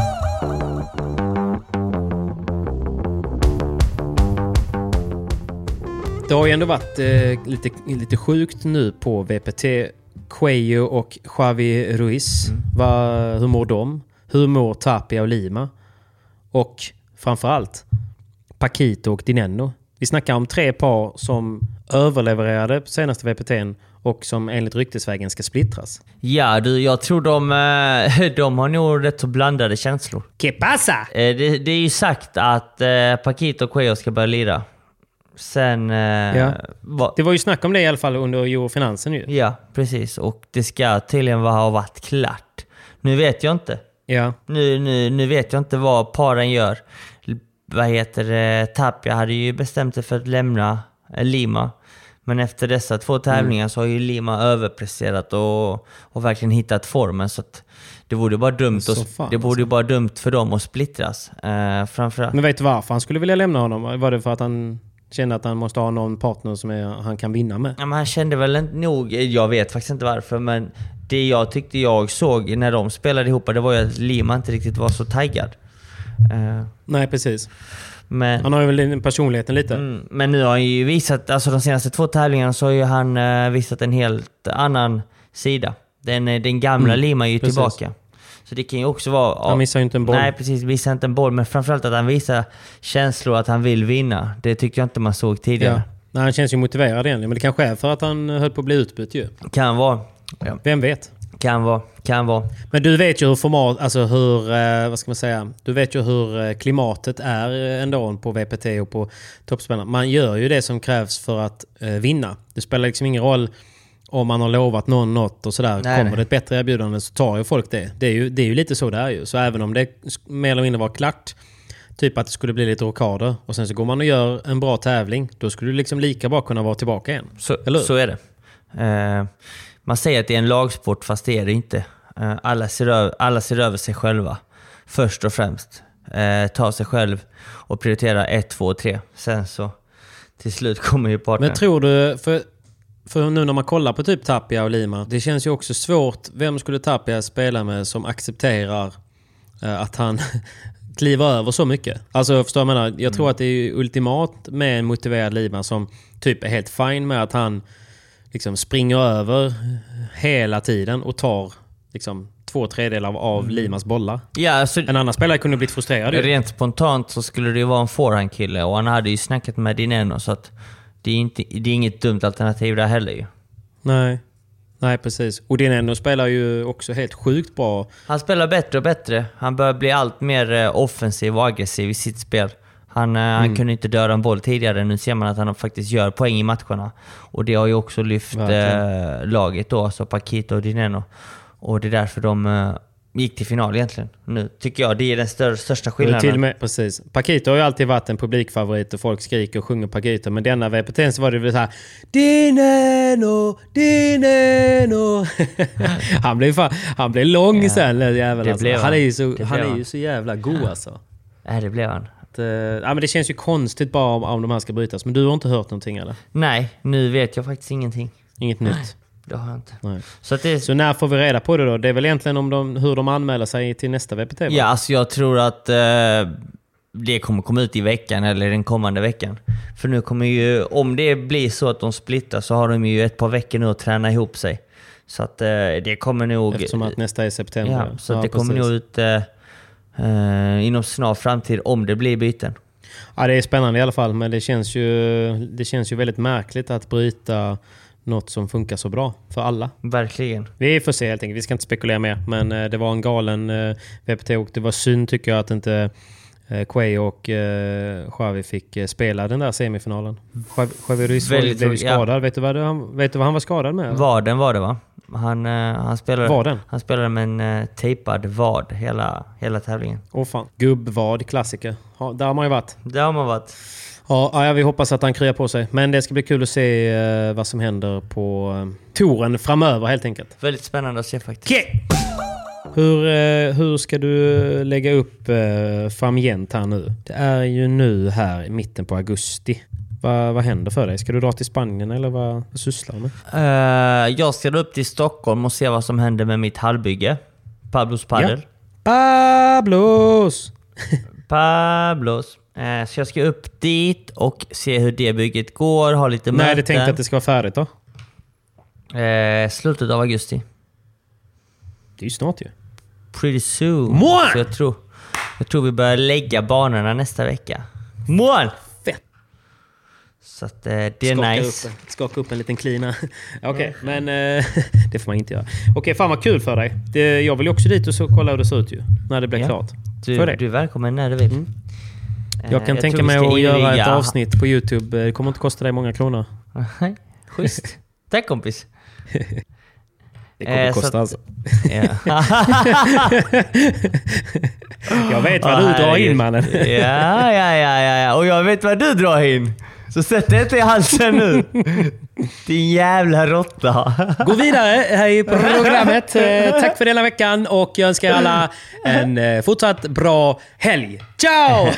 Det har ju ändå varit lite sjukt nu på VPT. Cuello och Javi Ruiz. Hur mår de? Hur mår Tapia och Lima? Och framförallt Paquito och Dineno. Vi snackar om 3 par som överlevererade på senaste VPT:n och som enligt ryktesvägen ska splittras. Ja, jag tror de har nog rätt så blandade känslor. ¿Qué pasa? Det är ju sagt att Paquito och Cuello ska börja lira. Sen... det var ju snack om det i alla fall under Eurofinansen ju. Ja, precis. Och det ska tydligen ha varit klart. Nu vet jag inte. Ja. Nu vet jag inte vad paren gör. Tapia hade ju bestämt sig för att lämna Lima. Men efter dessa 2 tävlingar så har ju Lima överpresterat och verkligen hittat formen. Så att det borde bara dumt för dem att splittras. Framförallt. Men vet du varför han skulle vilja lämna honom? Var det för att han kände att han måste ha någon partner som han kan vinna med? Ja, men han kände väl inte nog, jag vet faktiskt inte varför, men det jag tyckte jag såg när de spelade ihop, det var ju att Lima inte riktigt var så taggad. Nej, precis. Men, han har ju väl den personligheten lite. Men nu har han ju visat, alltså de senaste 2 tävlingarna så har ju han visat en helt annan sida. Den gamla Lima är ju tillbaka. Så det kan ju också vara... Han missar ju inte en boll. Nej, precis. Missar inte en boll. Men framförallt att han visar känslor att han vill vinna. Det tyckte jag inte man såg tidigare. Ja. Nej, han känns ju motiverad egentligen. Men det kanske är för att han höll på att bli utbytt ju. Kan vara. Ja. Vem vet? Kan vara. Men du vet ju hur format, alltså hur, vad ska man säga? Du vet ju hur klimatet är ändå på VPT och på toppspelarna. Man gör ju det som krävs för att vinna. Det spelar liksom ingen roll om man har lovat något och sådär. Kommer det ett bättre erbjudande så tar ju folk det. Det är ju lite så det är ju. Så även om det mer eller mindre var klart, typ att det skulle bli lite rockader och sen så går man och gör en bra tävling, då skulle du liksom lika bra kunna vara tillbaka igen. Så är det. Man säger att det är en lagsport, fast det är det inte. Alla ser över sig själva. Först och främst. Ta sig själv och prioritera 1, 2, 3. Sen så till slut kommer ju partnern. Men tror du, för nu när man kollar på typ Tapia och Lima, det känns ju också svårt. Vem skulle Tapia spela med som accepterar att han kliver över så mycket? Alltså förstår jag menar, jag tror att det är ultimat med en motiverad Lima som typ är helt fine med att han liksom springer över hela tiden och tar liksom 2/3 av Limas bollar. Ja, alltså, en annan spelare kunde blivit frustrerad. Rent spontant så skulle det ju vara en forehandkille, och han hade ju snackat med Dineno, så att det är inget dumt alternativ där heller ju. Nej, precis. Och Dineno spelar ju också helt sjukt bra. Han spelar bättre och bättre. Han börjar bli allt mer offensiv och aggressiv i sitt spel. Han kunde inte döda en boll tidigare. Nu ser man att han faktiskt gör poäng i matcherna. Och det har ju också lyft laget då, alltså Paquito och Dineno. Och det är därför de gick till final egentligen. Nu tycker jag det är den största skillnaden. Till och med, precis. Paquito har ju alltid varit en publikfavorit och folk skriker och sjunger Paquito. Men denna VPT så var det väl så här: Dineno. han blev lång sen. Jävlar, alltså. Han är ju så jävla god alltså. Ja, det blev han. Men det känns ju konstigt bara om de här ska brytas. Men du har inte hört någonting eller? Nej, nu vet jag faktiskt ingenting. Inget nytt? Det har jag inte. Nej. Så när får vi reda på det då? Det är väl egentligen hur de anmäler sig till nästa VPT? Va? Ja, alltså jag tror att det kommer komma ut i veckan eller den kommande veckan. För nu kommer ju, om det blir så att de splittar, så har de ju ett par veckor nu att träna ihop sig. Så att det kommer nog... Eftersom att nästa är september. Ja, så det kommer nog ut inom snar framtid om det blir byten. Ja, det är spännande i alla fall. Men det känns ju väldigt märkligt att bryta något som funkar så bra för alla. Verkligen. Vi får se helt enkelt. Vi ska inte spekulera mer. Men det var en galen VPT och det var synd tycker jag att inte Quay och Xavi fick spela den där semifinalen. Xavi Ruiz blev skadad. Ja. Vet du vad han var skadad med? Vaden var det, va? Han spelade med en tejpad vad hela tävlingen. Fan. Gubbvad, klassiker. Ja, där har man ju varit. Ja, vi hoppas att han kryar på sig. Men det ska bli kul att se vad som händer på touren framöver helt enkelt. Väldigt spännande att se faktiskt. Okay. Hur ska du lägga upp framgent här nu? Det är ju nu här i mitten på augusti. Vad händer för dig? Ska du dra till Spanien eller vad sysslar du med? Jag ska upp till Stockholm och se vad som händer med mitt hallbygge. Pablos Padel. Ja. Pablos. Så jag ska upp dit och se hur det bygget går. Ha lite möten. När är det tänkt att det ska vara färdigt då? Slutet av augusti. Det är ju snart ju. Pretty soon. Så jag tror vi börjar lägga banorna nästa vecka. Fett. Så att det är nice. Skaka upp en liten klina. Okej, men det får man inte göra. Okej, fan vad kul för dig. Jag vill ju också dit och så kolla hur det ser ut ju. När det blir klart. Du är välkommen när du vill. Jag kan tänka mig att göra ett avsnitt på YouTube. Det kommer inte kosta dig många kronor. Schysst. Tack kompis. Det kommer kosta alltså. Jag vet vad du drar in, mannen. Ja. Och jag vet vad du drar in. Så sätt det inte i halsen nu. Din jävla råtta. Gå vidare här i programmet. Tack för denna veckan och jag önskar alla en fortsatt bra helg. Ciao!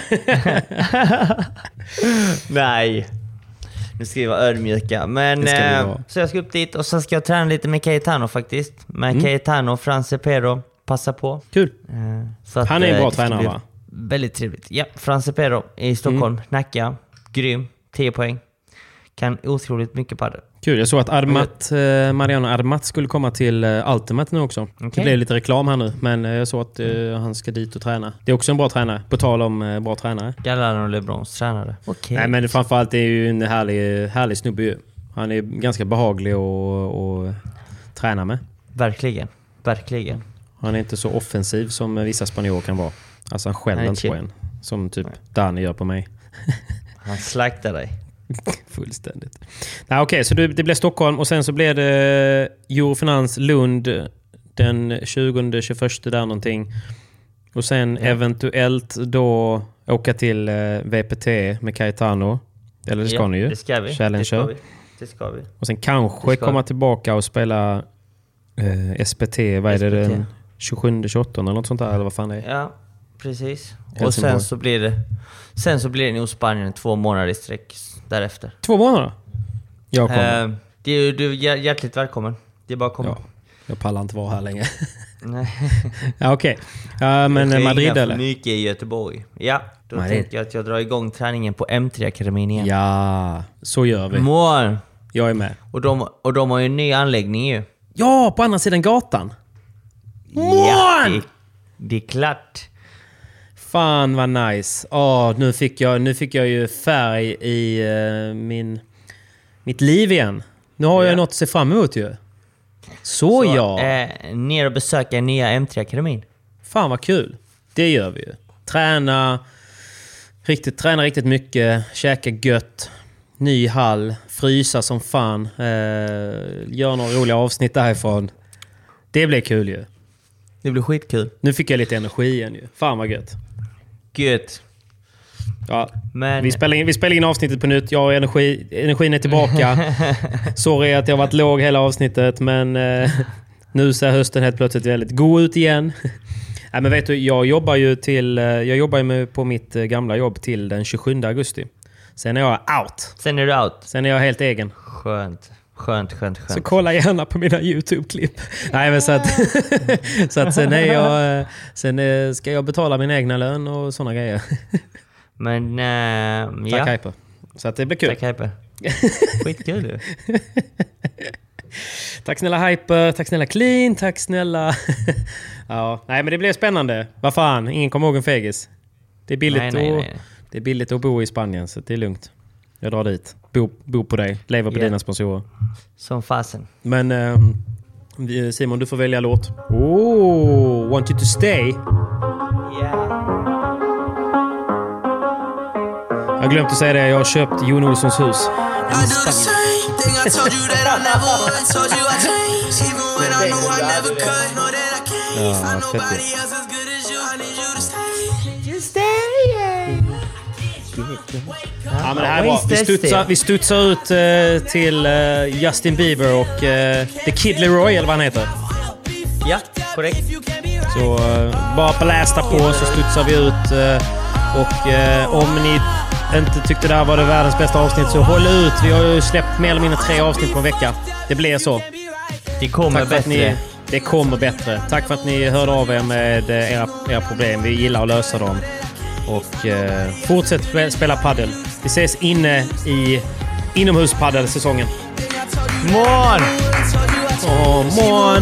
Nej. Nu ska vi vara ödmjuka. Men, så jag ska upp dit och så ska jag träna lite med Cayetano faktiskt. Med Cayetano, Franz Cepero. Passa på. Kul. Så att, han är en bra tränare, va? Väldigt trevligt. Ja, Franz Cepero i Stockholm. Nacka. Grym. 10 poäng. Kan otroligt mycket padel. Kul, jag såg att Mariano Armat skulle komma till Ultimate nu också. Okay. Det blev lite reklam här nu, men jag såg att han ska dit och träna. Det är också en bra tränare, på tal om bra tränare. Gallardo och LeBrons tränare. Okay. Nej, men framförallt är ju en härlig snubbe ju. Han är ganska behaglig att träna med. Verkligen. Han är inte så offensiv som vissa spanjorer kan vara. Alltså han skäller inte på en. Som typ Danny gör på mig. Han slaktar dig. Fullständigt. Nej, okej, så det blev Stockholm och sen så blev det Eurofinans Lund den 20-21 där någonting. Och sen eventuellt då åka till VPT med Cayetano. Eller det ska ni ju. Det ska vi. Challenger. Det ska vi. Och sen kanske komma tillbaka och spela SPT. Vad är det? Den 27-28 eller något sånt där, eller vad fan det är? Ja, precis. Och sen så blir det nog Spanien 2 månader i sträck därefter. 2 månader? Jag kommer. Du är hjärtligt välkommen. Det är bara att komma. Ja, jag pallar inte vara här länge. Nej. Ja, okej. Men Madrid eller? Mycket i Göteborg. Ja, då tänker jag att jag drar igång träningen på M3-akademin igen. Ja, så gör vi. Mål. Jag är med. Och de har ju en ny anläggning ju. Ja, på andra sidan gatan. Ja, det är klart. Fan vad nice. Nu fick jag ju färg i mitt liv igen. Nu har jag något att se fram emot ju. Så ner och besöka nya M3-akademin. Fan vad kul. Det gör vi ju. Träna riktigt mycket. Käka gött. Ny hall. Frysa som fan. Gör några roliga avsnitt därifrån. Det blir kul ju. Det blir skitkul. Nu fick jag lite energi igen ju. Fan vad gött. Gött. Ja, men vi spelar in avsnittet på nytt. Jag har energin är tillbaka. Sorry att jag har varit låg hela avsnittet, men nu ser hösten helt plötsligt väldigt god ut igen. Nej, men vet du, jag jobbar ju på mitt gamla jobb till den 27 augusti. Sen är jag out. Sen är du out. Sen är jag helt egen. Skönt. Så kolla gärna på mina YouTube-klipp. Nej, men så att sen ska jag betala min egna lön och såna grejer. Men tack Hyper. Så att det blir kul. Tack Hyper. Skitkul du. Tack snälla Hyper, tack snälla Clean, tack snälla. Ja, nej men det blev spännande. Vad fan, ingen kommer ihåg en fegis. Det är billigt Det är billigt att bo i Spanien, så det är lugnt. Jag drar dit. Bo på dig. Lever på dina sponsorer. Som fasen. Men Simon, du får välja låt. Want you to stay. Jag har glömt att säga det. Jag har köpt Jon Olssons hus. Ja, fett. Ja, men det här var. Vi studsar ut till Justin Bieber och The Kid Leroy, eller vad han heter. Ja, korrekt. Så bara blästa på så studsar vi ut. Och om ni inte tyckte det här var det världens bästa avsnitt, så håll ut. Vi har ju släppt mer eller mindre 3 avsnitt på en vecka. Det blir så. Det kommer bättre. Det kommer bättre. Tack för att ni hörde av er med era problem. Vi gillar att lösa dem. Och fortsätt spela paddel. Vi ses inne i inomhuspaddelsäsongen. Mån! Mån!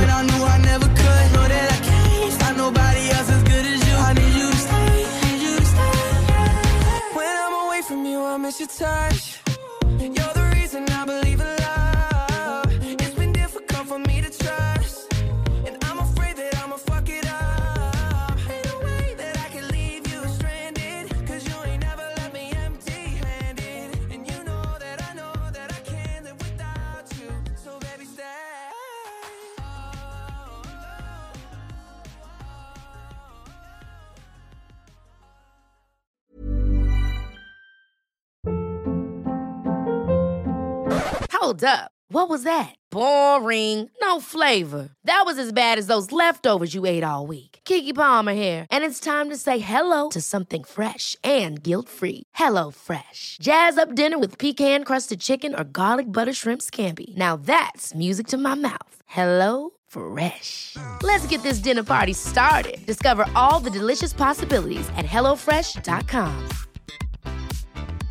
Hold up. What was that? Boring. No flavor. That was as bad as those leftovers you ate all week. Keke Palmer here, and it's time to say hello to something fresh and guilt-free. Hello Fresh. Jazz up dinner with pecan-crusted chicken or garlic butter shrimp scampi. Now that's music to my mouth. Hello Fresh. Let's get this dinner party started. Discover all the delicious possibilities at hellofresh.com.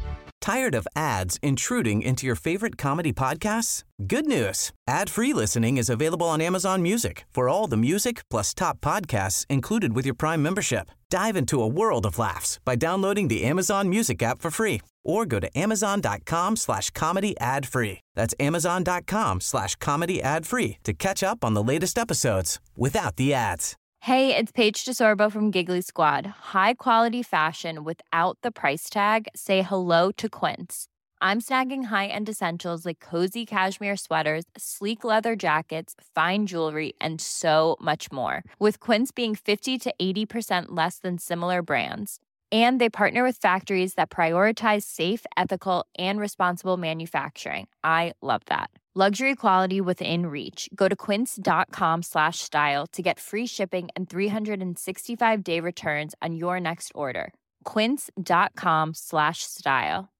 Tired of ads intruding into your favorite comedy podcasts? Good news. Ad-free listening is available on Amazon Music for all the music plus top podcasts included with your Prime membership. Dive into a world of laughs by downloading the Amazon Music app for free or go to amazon.com/comedy ad-free. That's amazon.com/comedy ad-free to catch up on the latest episodes without the ads. Hey, it's Paige DeSorbo from Giggly Squad. High quality fashion without the price tag. Say hello to Quince. I'm snagging high-end essentials like cozy cashmere sweaters, sleek leather jackets, fine jewelry, and so much more. With Quince being 50 to 80% less than similar brands. And they partner with factories that prioritize safe, ethical, and responsible manufacturing. I love that. Luxury quality within reach. Go to quince.com/style to get free shipping and 365-day returns on your next order. Quince.com/style.